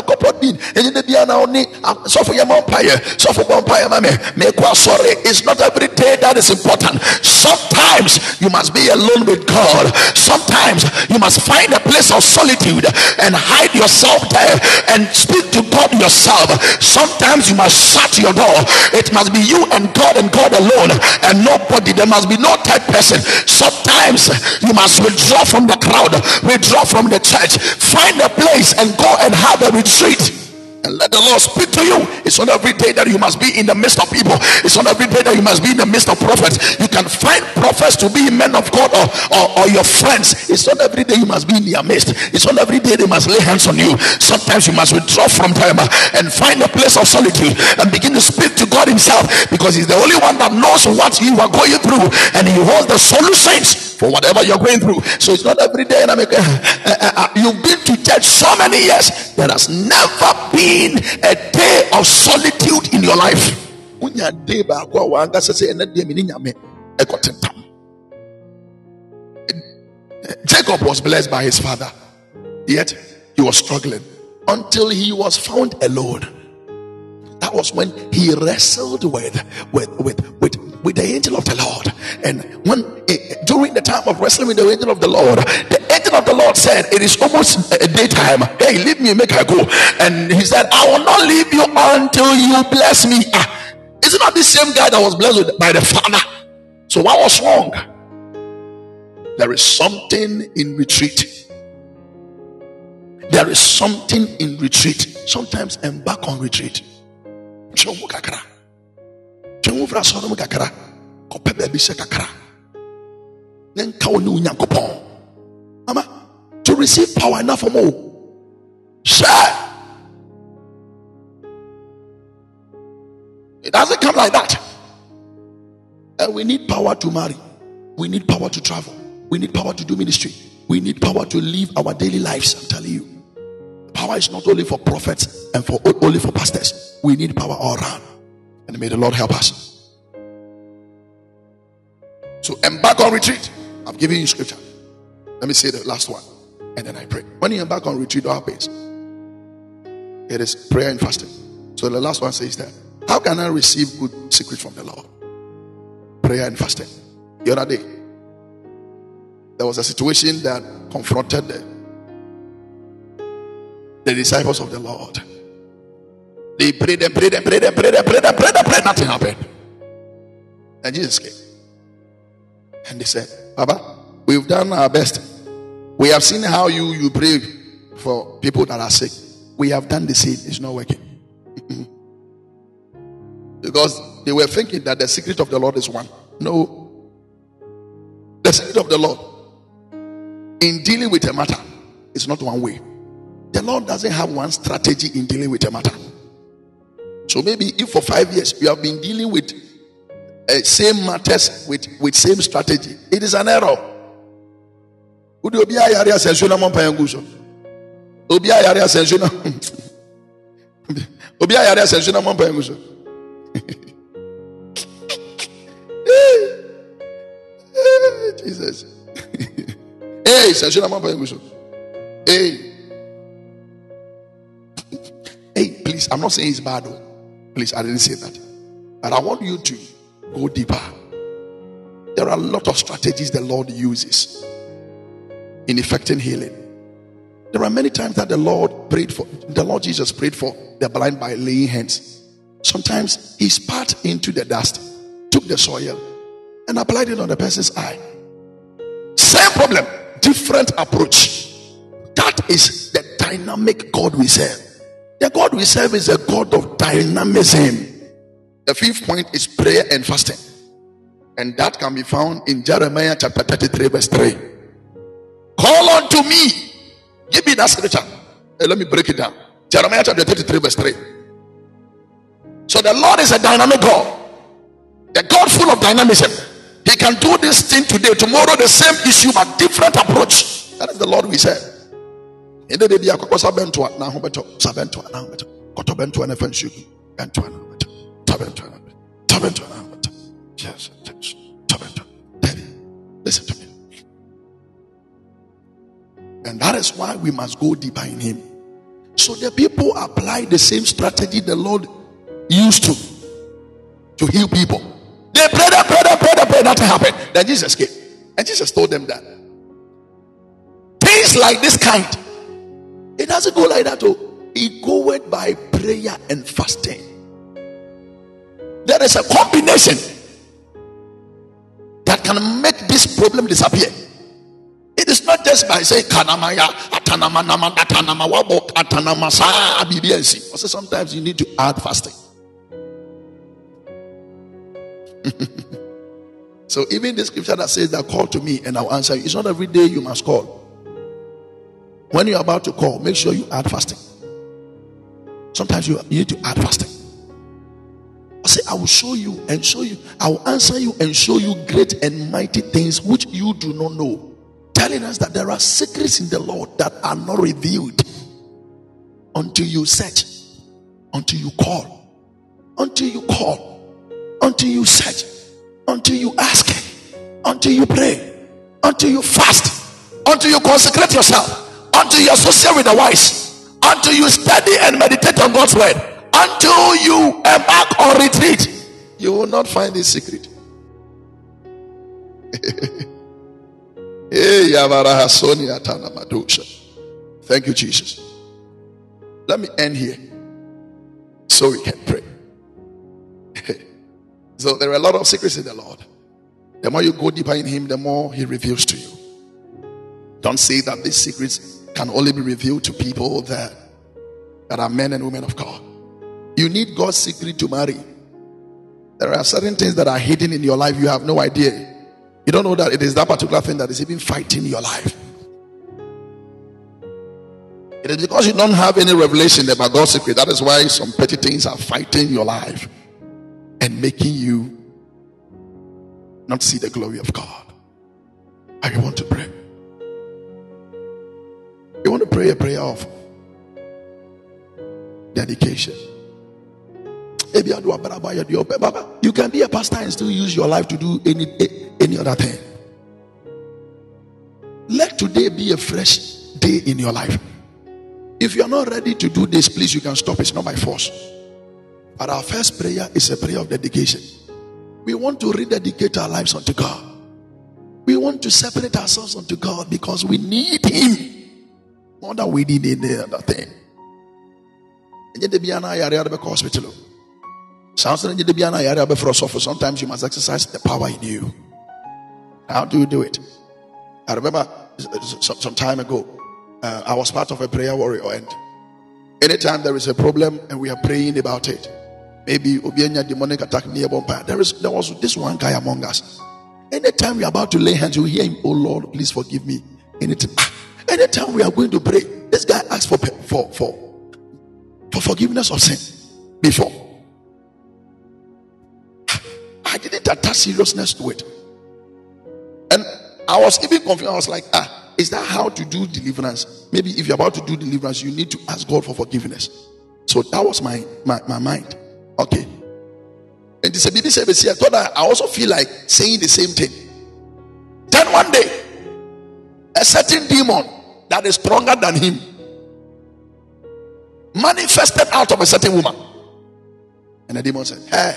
every day that is important. Sometimes you must be alone with God. Sometimes you must find a place of solitude and hide yourself there and speak to God yourself. Sometimes you must shut your door. It must be you and God and God alone and nobody. There must be no third person. Sometimes you must withdraw from the crowd, withdraw from the church, find a place and go and have a retreat and let the Lord speak to you. It's not every day that you must be in the midst of people. It's not every day that you must be in the midst of prophets. You can find prophets to be men of God or, or, or your friends. It's not every day you must be in their midst. It's not every day they must lay hands on you. Sometimes you must withdraw from them and find a place of solitude and begin to speak to God himself, because he's the only one that knows what you are going through and he holds the solutions for whatever you're going through. So it's not every day. And I mean, uh, uh, uh, you've been to church so many years. There has never been a day of solitude in your life. Jacob was blessed by his father, yet he was struggling until he was found alone. That was when he wrestled with with with with, with the angel of the Lord. And when uh, during the time of wrestling with the angel of the Lord, the angel of the Lord said, it is almost uh, daytime. Hey, leave me, make I go. And he said, I will not leave you until you bless me. Ah, is it not the same guy that was blessed with, by the father? So what was wrong? There is something in retreat. There is something in retreat. Sometimes embark on retreat. Mama, to receive power enough for more. Share. It doesn't come like that. And we need power to marry. We need power to travel. We need power to do ministry. We need power to live our daily lives. I'm telling you. Power is not only for prophets and for only for pastors. We need power all around. And may the Lord help us. So embark on retreat. I've given you scripture. Let me say the last one. And then I pray. When you embark on retreat, what happens? It is prayer and fasting. So the last one says that. How can I receive good secret from the Lord? Prayer and fasting. The other day, there was a situation that confronted the, the disciples of the Lord. They prayed and prayed and prayed and prayed and prayed and prayed and prayed. Nothing happened. And Jesus came. And they said, Baba, we've done our best. We have seen how you, you pray for people that are sick. We have done the same. It's not working. Because they were thinking that the secret of the Lord is one. No. The secret of the Lord in dealing with a matter is not one way. The Lord doesn't have one strategy in dealing with a matter. So maybe if for five years you have been dealing with uh, same matters with, with same strategy, it is an error. Jesus. Hey, hey. Hey, please, I'm not saying it's bad though. Please, I didn't say that. But I want you to go deeper. There are a lot of strategies the Lord uses in effecting healing. There are many times that the Lord prayed for, the Lord Jesus prayed for the blind by laying hands. Sometimes he spat into the dust, took the soil, and applied it on the person's eye. Same problem, different approach. That is the dynamic God we serve. The God we serve is a God of dynamism. The fifth point is prayer and fasting. And that can be found in Jeremiah chapter thirty-three verse three. Call unto me. Give me that scripture. Hey, let me break it down. Jeremiah chapter thirty-three verse three. So the Lord is a dynamic God. The God full of dynamism. He can do this thing today, tomorrow the same issue but different approach. That is the Lord we serve. In the day, I could sabento now, beto sabento now, beto cotobento and offensive bento now, beto tabento now, tabento now, beto yes, tabento. Listen to me. And that is why we must go deeper in Him. So the people apply the same strategy the Lord used to to heal people. They prayed, they prayed, they prayed, they prayed, nothing happened. Then Jesus came, and Jesus told them that things like this kind. It doesn't go like that. Oh, it goes by prayer and fasting. There is a combination that can make this problem disappear. It is not just by saying kanamaya atanama nama atanama wabo atanama sa abibiensi. Also, sometimes you need to add fasting. So even the scripture that says that call to me and I'll answer you, it's not every day you must call. When you're about to call, make sure you add fasting. Sometimes you, you need to add fasting. I say, I will show you and show you. I will answer you and show you great and mighty things which you do not know. Telling us that there are secrets in the Lord that are not revealed until you search, until you call, until you call, until you search, until you ask, until you pray, until you fast, until you consecrate yourself. Until you associate with the wise, until you study and meditate on God's word, until you embark on retreat, you will not find this secret. Thank you, Jesus. Let me end here so we can pray. So there are a lot of secrets in the Lord. The more you go deeper in Him, the more He reveals to you. Don't say that these secrets can only be revealed to people that, that are men and women of God. You need God's secret to marry. There are certain things that are hidden in your life. You have no idea. You don't know that it is that particular thing that is even fighting your life. It is because you don't have any revelation about God's secret. That is why some petty things are fighting your life and making you not see the glory of God. I want to pray. You want to pray a prayer of dedication. You can be a pastor and still use your life to do any any other thing. Let today be a fresh day in your life. If you are not ready to do this, please, you can stop. It's not by force. But our first prayer is a prayer of dedication. We want to rededicate our lives unto God. We want to separate ourselves unto God because we need Him more than we need any other thing. Sometimes you must exercise the power in you. How do you do it? I remember some, some time ago, uh, I was part of a prayer warrior, and anytime there is a problem and we are praying about it, maybe Obianya demonic attack near Bompire. There is there was this one guy among us. Anytime we are about to lay hands, you hear him, oh Lord, please forgive me. Anytime, anytime we are going to pray, this guy asks for for for for forgiveness of sin before. I didn't attach seriousness to it. And I was even confused. I was like, ah, is that how to do deliverance? Maybe if you're about to do deliverance, you need to ask God for forgiveness. So that was my my, my mind. Okay. And this baby said, I thought I also feel like saying the same thing. Then one day, a certain demon that is stronger than him manifested out of a certain woman. And the demon said, hey,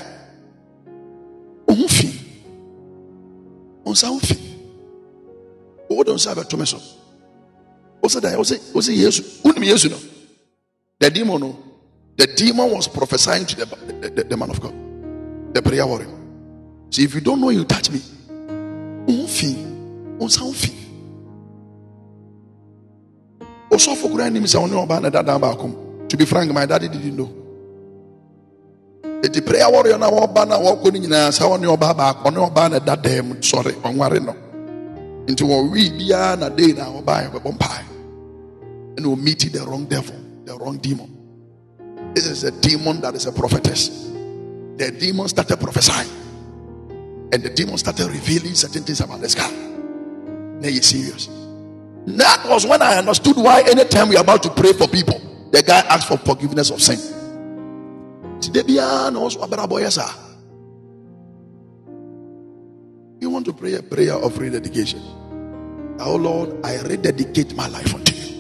Umfi. Unsa Umfi. What don't say about Thomas? What's that? What's it? What's it? Yes, yes, no. The demon, no. The demon was prophesying to the, the, the, the man of God, the prayer warrior. So if you don't know, you touch me. Umfi. Unsa Umfi. Also for granting me, say, to be frank, my daddy didn't know. The prayer warrior na wabana wako ni nyina sa woni oba ba kono oba na dadem sorry onware no nti wo wi bia na day na oba e bompa and we meet the wrong devil, the wrong demon. This is a demon that is a prophetess. The demon started prophesying and the demon started revealing certain things about the sky. Now you serious. That was when I understood why anytime we are about to pray for people, the guy asks for forgiveness of sin. You want to pray a prayer of rededication. Oh Lord, I rededicate my life unto you.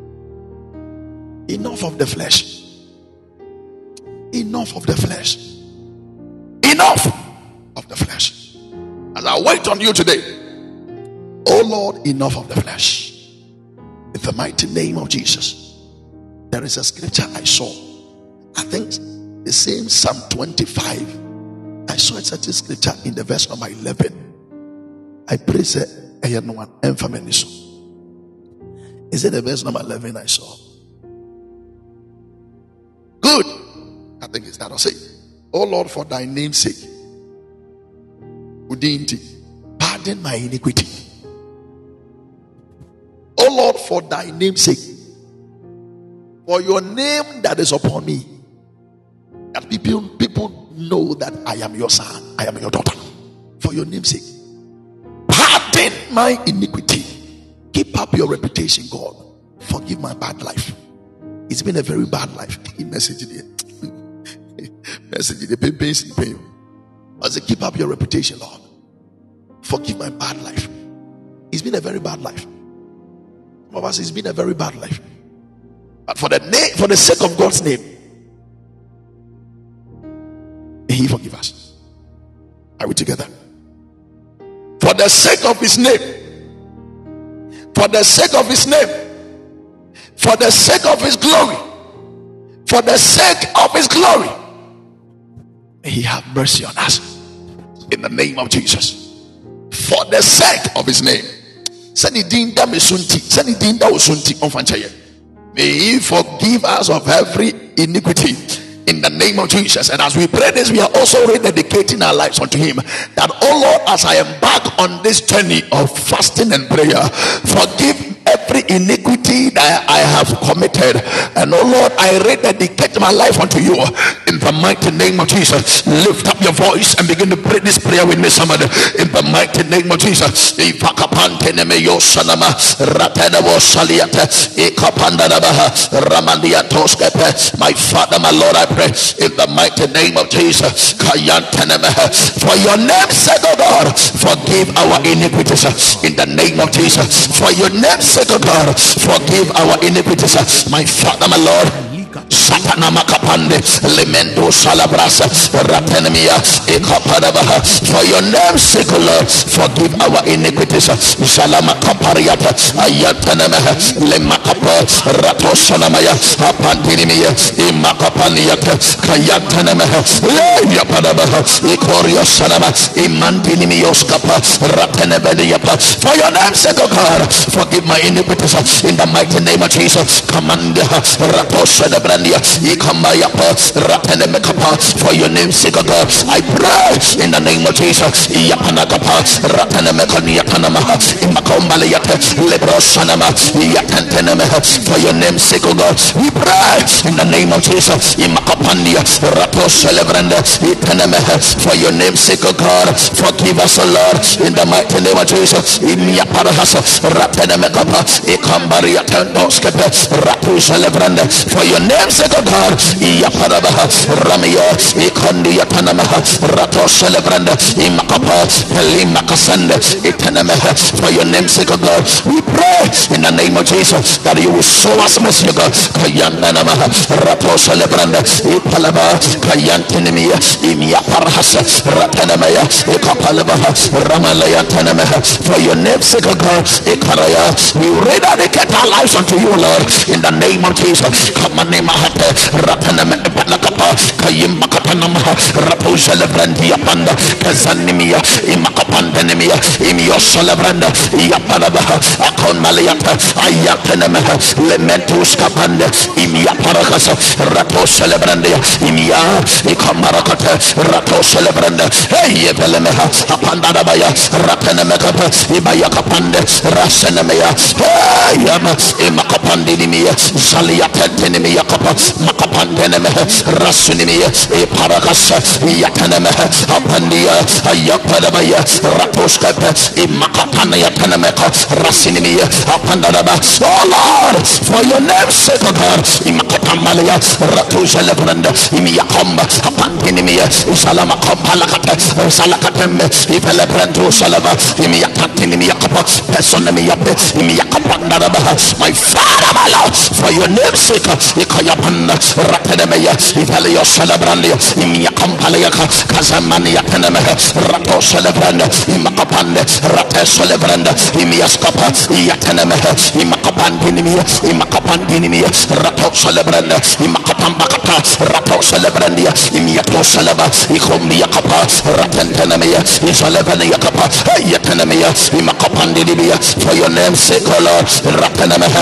Enough of the flesh. Enough of the flesh. Enough of the flesh. As I wait on you today, oh Lord, enough of the flesh. In the mighty name of Jesus. There is a scripture I saw. I think the same Psalm twenty-five. I saw a certain scripture in the verse number eleven. I pray say one infamous. Is it the verse number eleven I saw? Good. I think it's that. I'll say, oh Lord, for thy name's sake, pardon my iniquity. Oh Lord, for thy name's sake, for your name that is upon me, that people people know that I am your son, I am your daughter. For your name's sake, pardon my iniquity. Keep up your reputation, God. Forgive my bad life. It's been a very bad life. Message there. Message the pains in pain. I say, keep up your reputation, Lord. Forgive my bad life. It's been a very bad life. Some of us, it's been a very bad life. But for the name, for the sake of God's name, may He forgive us. Are we together? For the sake of His name, for the sake of His name, for the sake of His glory, for the sake of His glory, may He have mercy on us. In the name of Jesus. For the sake of His name. May He forgive us of every iniquity in the name of Jesus. And as we pray this, we are also rededicating our lives unto Him. That, oh Lord, as I embark on this journey of fasting and prayer, forgive every iniquity that I have committed. And oh Lord, I rededicate my life unto you in the mighty name of Jesus. Lift up your voice and begin to pray this prayer with me, somebody. In the mighty name of Jesus. My Father, my Lord, I pray in the mighty name of Jesus. For your name's sake, oh God, forgive our iniquities in the name of Jesus. For your name's sake, oh God, forgive our iniquities. My Father, my Lord, Satana makapande lemendo salabrasa ratenemia ekapadabaha. For your name's sake, Lord, forgive our iniquities. Salama kapariata ayatanemaha lemakapa rato salamaya apandinimia imakapaniata kayatanemaha yapadabaha ikoria salama imandinimios kapa ratenebeliapa. For your name's sake, God, forgive my iniquities in the mighty name of Jesus. Command rato Brandia For your name's sake, O God, I pray in the name of Jesus. For your name's sake, O God, we pray in the name of Jesus. For your name's sake, O God, forgive us, O Lord, in the mighty name of Jesus. For your name's sake, O God, for your name's sake, O God, we pray in the name of Jesus that you will show us mercy, O God. For your name's sake, O God, we rededicate our lives unto you, Lord, in the name of Jesus. Come on, Kazanimia, Imakapandanimia, Imio Salabranda, Yaparabaha, Akon Maliata, Ayatanamaha, Lementus Capanda, Imia Paracasa, Rato Celebrandia, Imia, Ikamarakata, Rato Celebranda, Hey, Belemeha, Apandabaya, Ratanamekapa, Ibayakapande, Rasanamea, Hey, Yama, Imakapandinimia, Zaliatanimia Kapa, Makapandanemeha, Rasunimia, Iparacasa, Yatanamaha, Apandia, Ayapadabaya, Ratoskapa, Imakapania Tanameka, Rasinimia, Apandaba. Oh Lord, for your name's sake, O God, Imakapamalia, Ratusa Lebranda, Imiakomba, Apandinimia, Salama Kompalakata, Salakatem, Ifelebranto Salava, Imiakatinimia Kapa, Personamia, Imiakapandaba. My Father, my Lord, for your name's sake, Ikayapanda, Ratanamaya, Ifelio Salabrandia, Imiakampaliaka, Kazamania Tanamaha, Rato Celebranda, Imakapande, Rate Celebranda, Imiaskapa, Yatanamaha, Imakapandinimia, Imakapandinimia, Rato Celebranda, Imakapambakata, Rato Celebrandia, Imiato Celeba, Ikombia Kapa, Ratantanamia, Isalevania Kapa, Yatanamia, Imakapandinimia, for your name's sake, O Lord, Ratanamaha,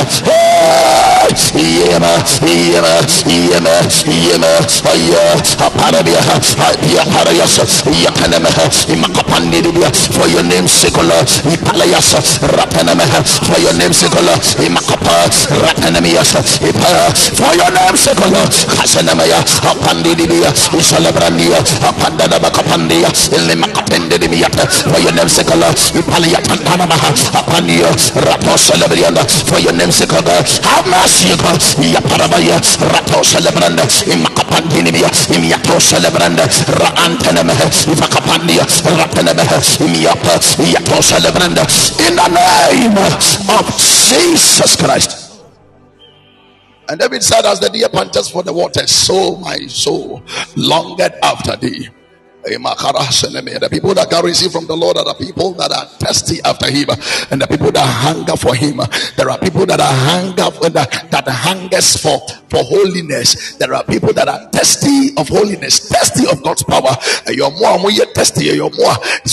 Yema, Yema, Yema, Yema, Aya, Aparabia, Aya Parayas, Yatanamaha, Imakapandinimia, for your name's sake, O Lord, Ipalayas, Ratanamaha, for your name's sake, O Lord, Imakapa, Ratanamias, for your name's sake, O Lord, Kasanamaya, Apandinimia, Isalabrandia, Apandabakapandia, Ilimakapendinia, for your name's sake, O Lord, Ipaliatanamaha, Apandia, Rato Celebrianda, for your name's sake, O God, have mercy, O God, Yaparabaya, Rato Celebranda, Imakapandinimia, Imiato Celebranda, Raantanamaha, Ivakapandia, Ratanamaha, Imiapa, Yato Celebranda, in the name of Jesus Christ. And David said, as the deer panteth for the waters, so my soul longeth after thee. The people that can receive from the Lord are the people that are thirsty after him, and the people that hunger for him. There are people that are hunger for that, that hungers for for holiness. There are people that are thirsty of holiness, thirsty of God's power. You're more, more thirsty. You're more.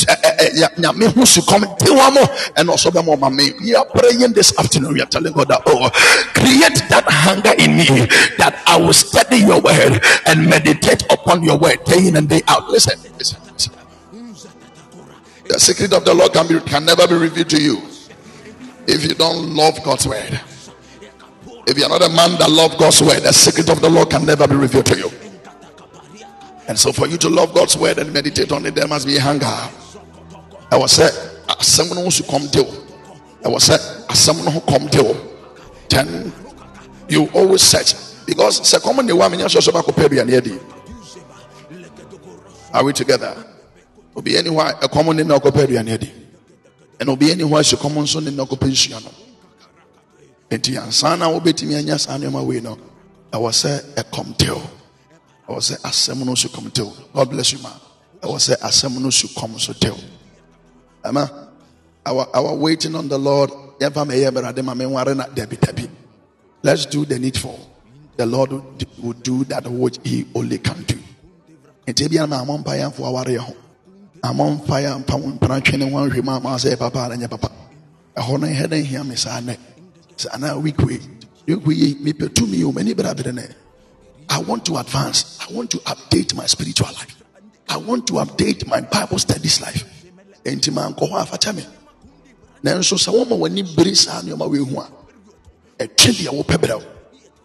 And also, we are praying this afternoon. We are telling God that, oh, create that hunger in me, that I will study your word and meditate upon your word day in and day out. Listen. Listen, listen. The secret of the Lord can be can never be revealed to you if you don't love God's word. If you're not a man that loves God's word, the secret of the Lord can never be revealed to you. And so for you to love God's word and meditate on it, there must be a hunger. I was said, someone who should come to. I was said, someone who come to. Then you always search, because second the woman just about to. Are we together? Will be anywhere a common in Okoperi and Eddie. And will be anywhere she common son in Okopenshiano. And Tiansana will be to me and yes, I am away now. I was say a comtel. I was say a seminal should come tell. God bless you, man. I was say a seminal should come so tell. Emma, our our waiting on the Lord. Let's do the needful. The Lord will do that which He only can do. And to be a man on fire for our home. I'm on fire and pound training one remind say papa and your papa. A honor head and hear me, son. So now we quit. You we me to me, you many brother than it. I want to advance. I want to update my spiritual life. I want to update my Bible studies life. Enti man ko ho afacha me. Nanso sa wo ma wani biri sa ne ma we hu a. E twede wo pebra wo.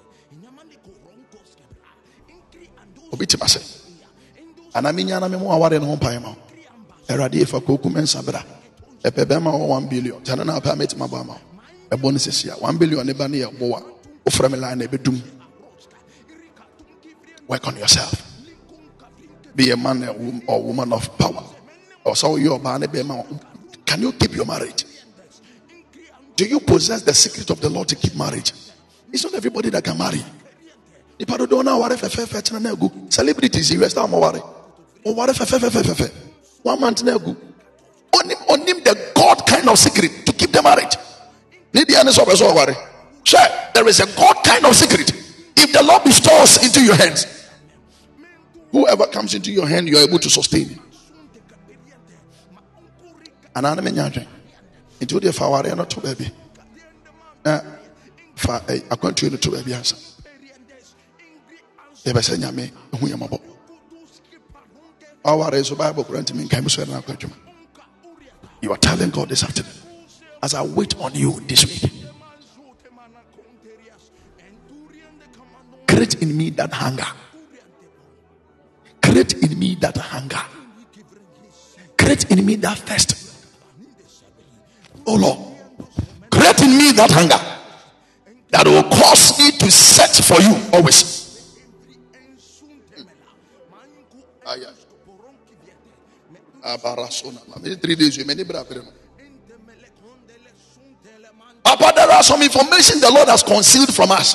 Obi ti base. Ana minya na me mo aware no ho mpae ma. Erade fa koku mensa bra. E pebe ma one billion. Tana na pa met ma ba ma. E bonus sia one billion ne ba ne ye bo wa. O fra me line e bedum. Work on yourself. Be a man or woman of power. Or so your man. Can you keep your marriage? Do you possess the secret of the Lord to keep marriage? It's not everybody that can marry. Celebrities, you are worry. Or what if one month nego? On him, on him, the God kind of secret to keep the marriage. Sure, there is a God kind of secret. If the Lord bestows into your hands, whoever comes into your hand, you are able to sustain. And I'm into the Fawari not to baby. I continue to baby answer. Ever say Yame, who am about? Our is a Bible granting me. You are telling God this afternoon, as I wait on you this week, create in me that hunger. Create in me that hunger. Create in me that thirst. Oh Lord, create in me that hunger that will cause me to search for you always. Three days, you many But there are some information the Lord has concealed from us,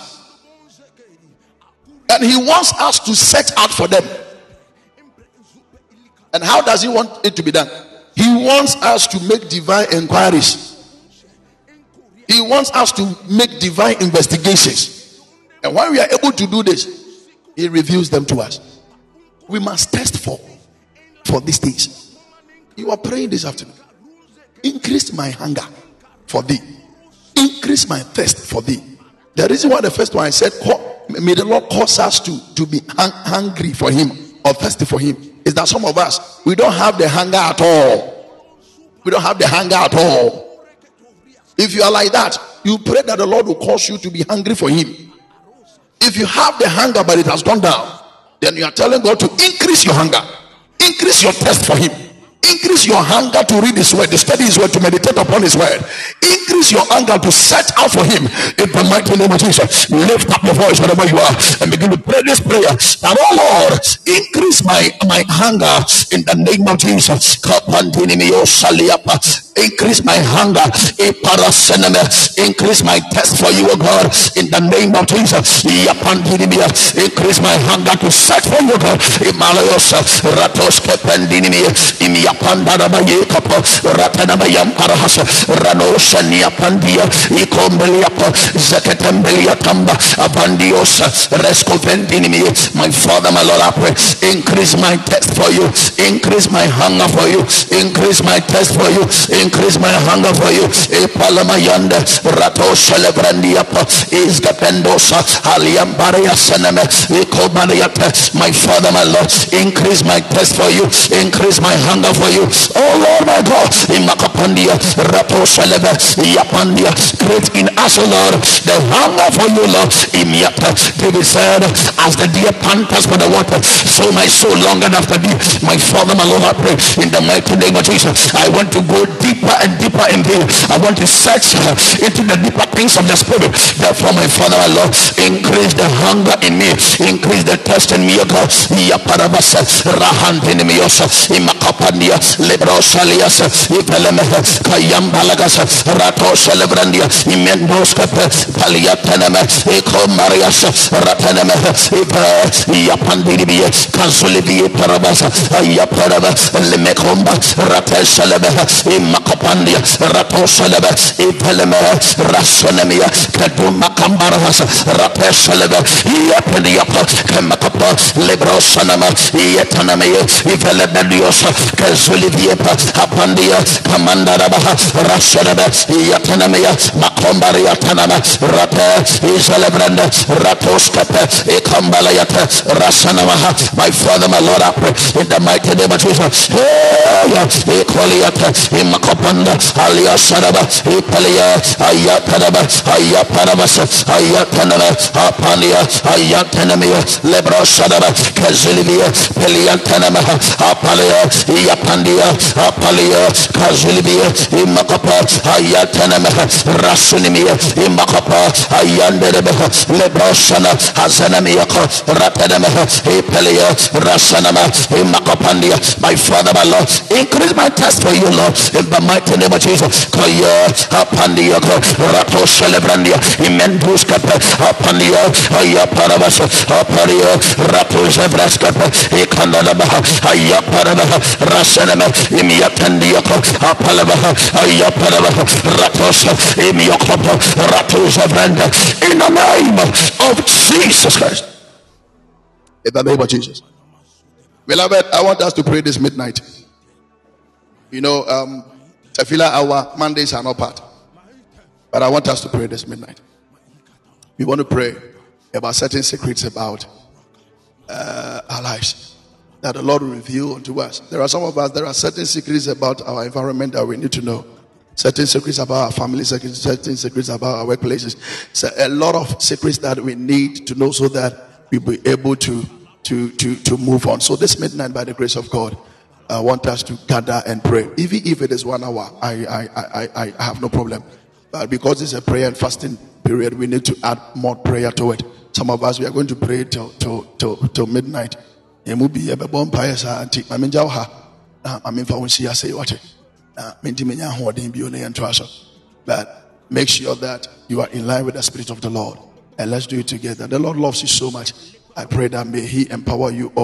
and He wants us to search out for them. And how does He want it to be done? He wants us to make divine inquiries. He wants us to make divine investigations. And when we are able to do this, He reveals them to us. We must test for for these things. You are praying this afternoon. Increase my hunger for thee. Increase my thirst for thee. The reason why the first one I said, may the Lord cause us to, to be hung, hungry for Him or thirsty for Him, is that some of us, we don't have the hunger at all. We don't have the hunger at all. If you are like that, you pray that the Lord will cause you to be hungry for Him. If you have the hunger but it has gone down, then you are telling God to increase your hunger, increase your thirst for Him, increase your hunger to read His word, to study His word, to meditate upon His word. Increase your hunger to search out for Him in the mighty name of Jesus. Lift up your voice wherever you are and begin to pray this prayer. Now, oh Lord, increase my, my hunger in the name of Jesus. Increase my hunger, increase my thirst for you, O God, in the name of Jesus. Increase my hunger to search for you, God. My Father, my Lord, I pray, increase my thirst for you, increase my hunger for you, increase my thirst for you, increase my hunger for you. Epalamayanda rato celebrandiapa is gapendosa aliam baria seneme ekobariata. My Father, my Lord, increase my thirst for you, increase my hunger for you. Oh Lord, my God, imakapandia rato celebe yapandia. Create in us, O Lord, the hunger for you, Lord. Imiata. David said, as the deer panthers for the water, so my soul longeth after thee. My Father, my Lord, I pray in the mighty name of Jesus, I want to go deeper and deeper in thee. I want to search into the deeper things of the Spirit. Therefore, my Father, my Lord, increase the hunger in me, increase the thirst in me, O God. Yaparabasa rahantinimiyosa imakapandia lebrosalias ipelemehe kayambalagas rato celebrandia imendoskape paliataneme ikomarias ratenemehe ipe yapandiribiye kazulibiye parabasa ayaparaba lemekomba rate celebehe imakapandia rato celebe ipeleme rasonemia kaduma kambarahas rate celebe yapeniapa kemakapa lebrosanama yetaname ivelebeliosa kazulibiye apandia kamandarabaha rasolebe Yatanamia, Makombaria Tanama, Rate, Isalebranda, Ratoscape, Ekambalayata, Rasanamaha. My Father, my Lord, I pray in the mighty name of Jesus. Hey, Ekoliata, Imakopanda, Alia Saraba, Ipalia, Ayatanaba, Ayapanabas, Ayatanaba, Apania, Ayatanamia, Lebro Sadaba, Kazilivia, Peliantanama, Apalia, Iapandia, Apalia, Kazilivia, Imakapa, Ayatanama, Rasunimia, Imakapa, Ayandereba, Lebro Sana, Hazanamia, Ratanama, Ipalia, Rasanama, Imakapandia. My Father, my Lord, increase my test for you, Lord, in the mighty name of Jesus. Kaya, Apandia, Rato Celebrandia, Imenduskapa, Apandia, Ayaparabas, Aparia, Rato Zebraskapa, Ekanadabaha, Ayaparabaha, Rasanama, Imiatandia, Apalabaha, Ayaparabaha, Ratos, Imiokapa, Rato Zebranda, in the name of Jesus Christ. In the name of Jesus. Beloved, I want us to pray this midnight. You know, um, I feel like our Mondays are not part. But I want us to pray this midnight. We want to pray about certain secrets about uh, our lives that the Lord will reveal unto us. There are some of us, there are certain secrets about our environment that we need to know. Certain secrets about our family, certain secrets about our workplaces. So a lot of secrets that we need to know so that we'll be able to, to, to, to move on. So this midnight, by the grace of God, I want us to gather and pray. Even if it is one hour, I, I, I, I have no problem. But because it's a prayer and fasting period, we need to add more prayer to it. Some of us, we are going to pray till till till, till midnight. But make sure that you are in line with the Spirit of the Lord. And let's do it together. The Lord loves you so much. I pray that may He empower you all.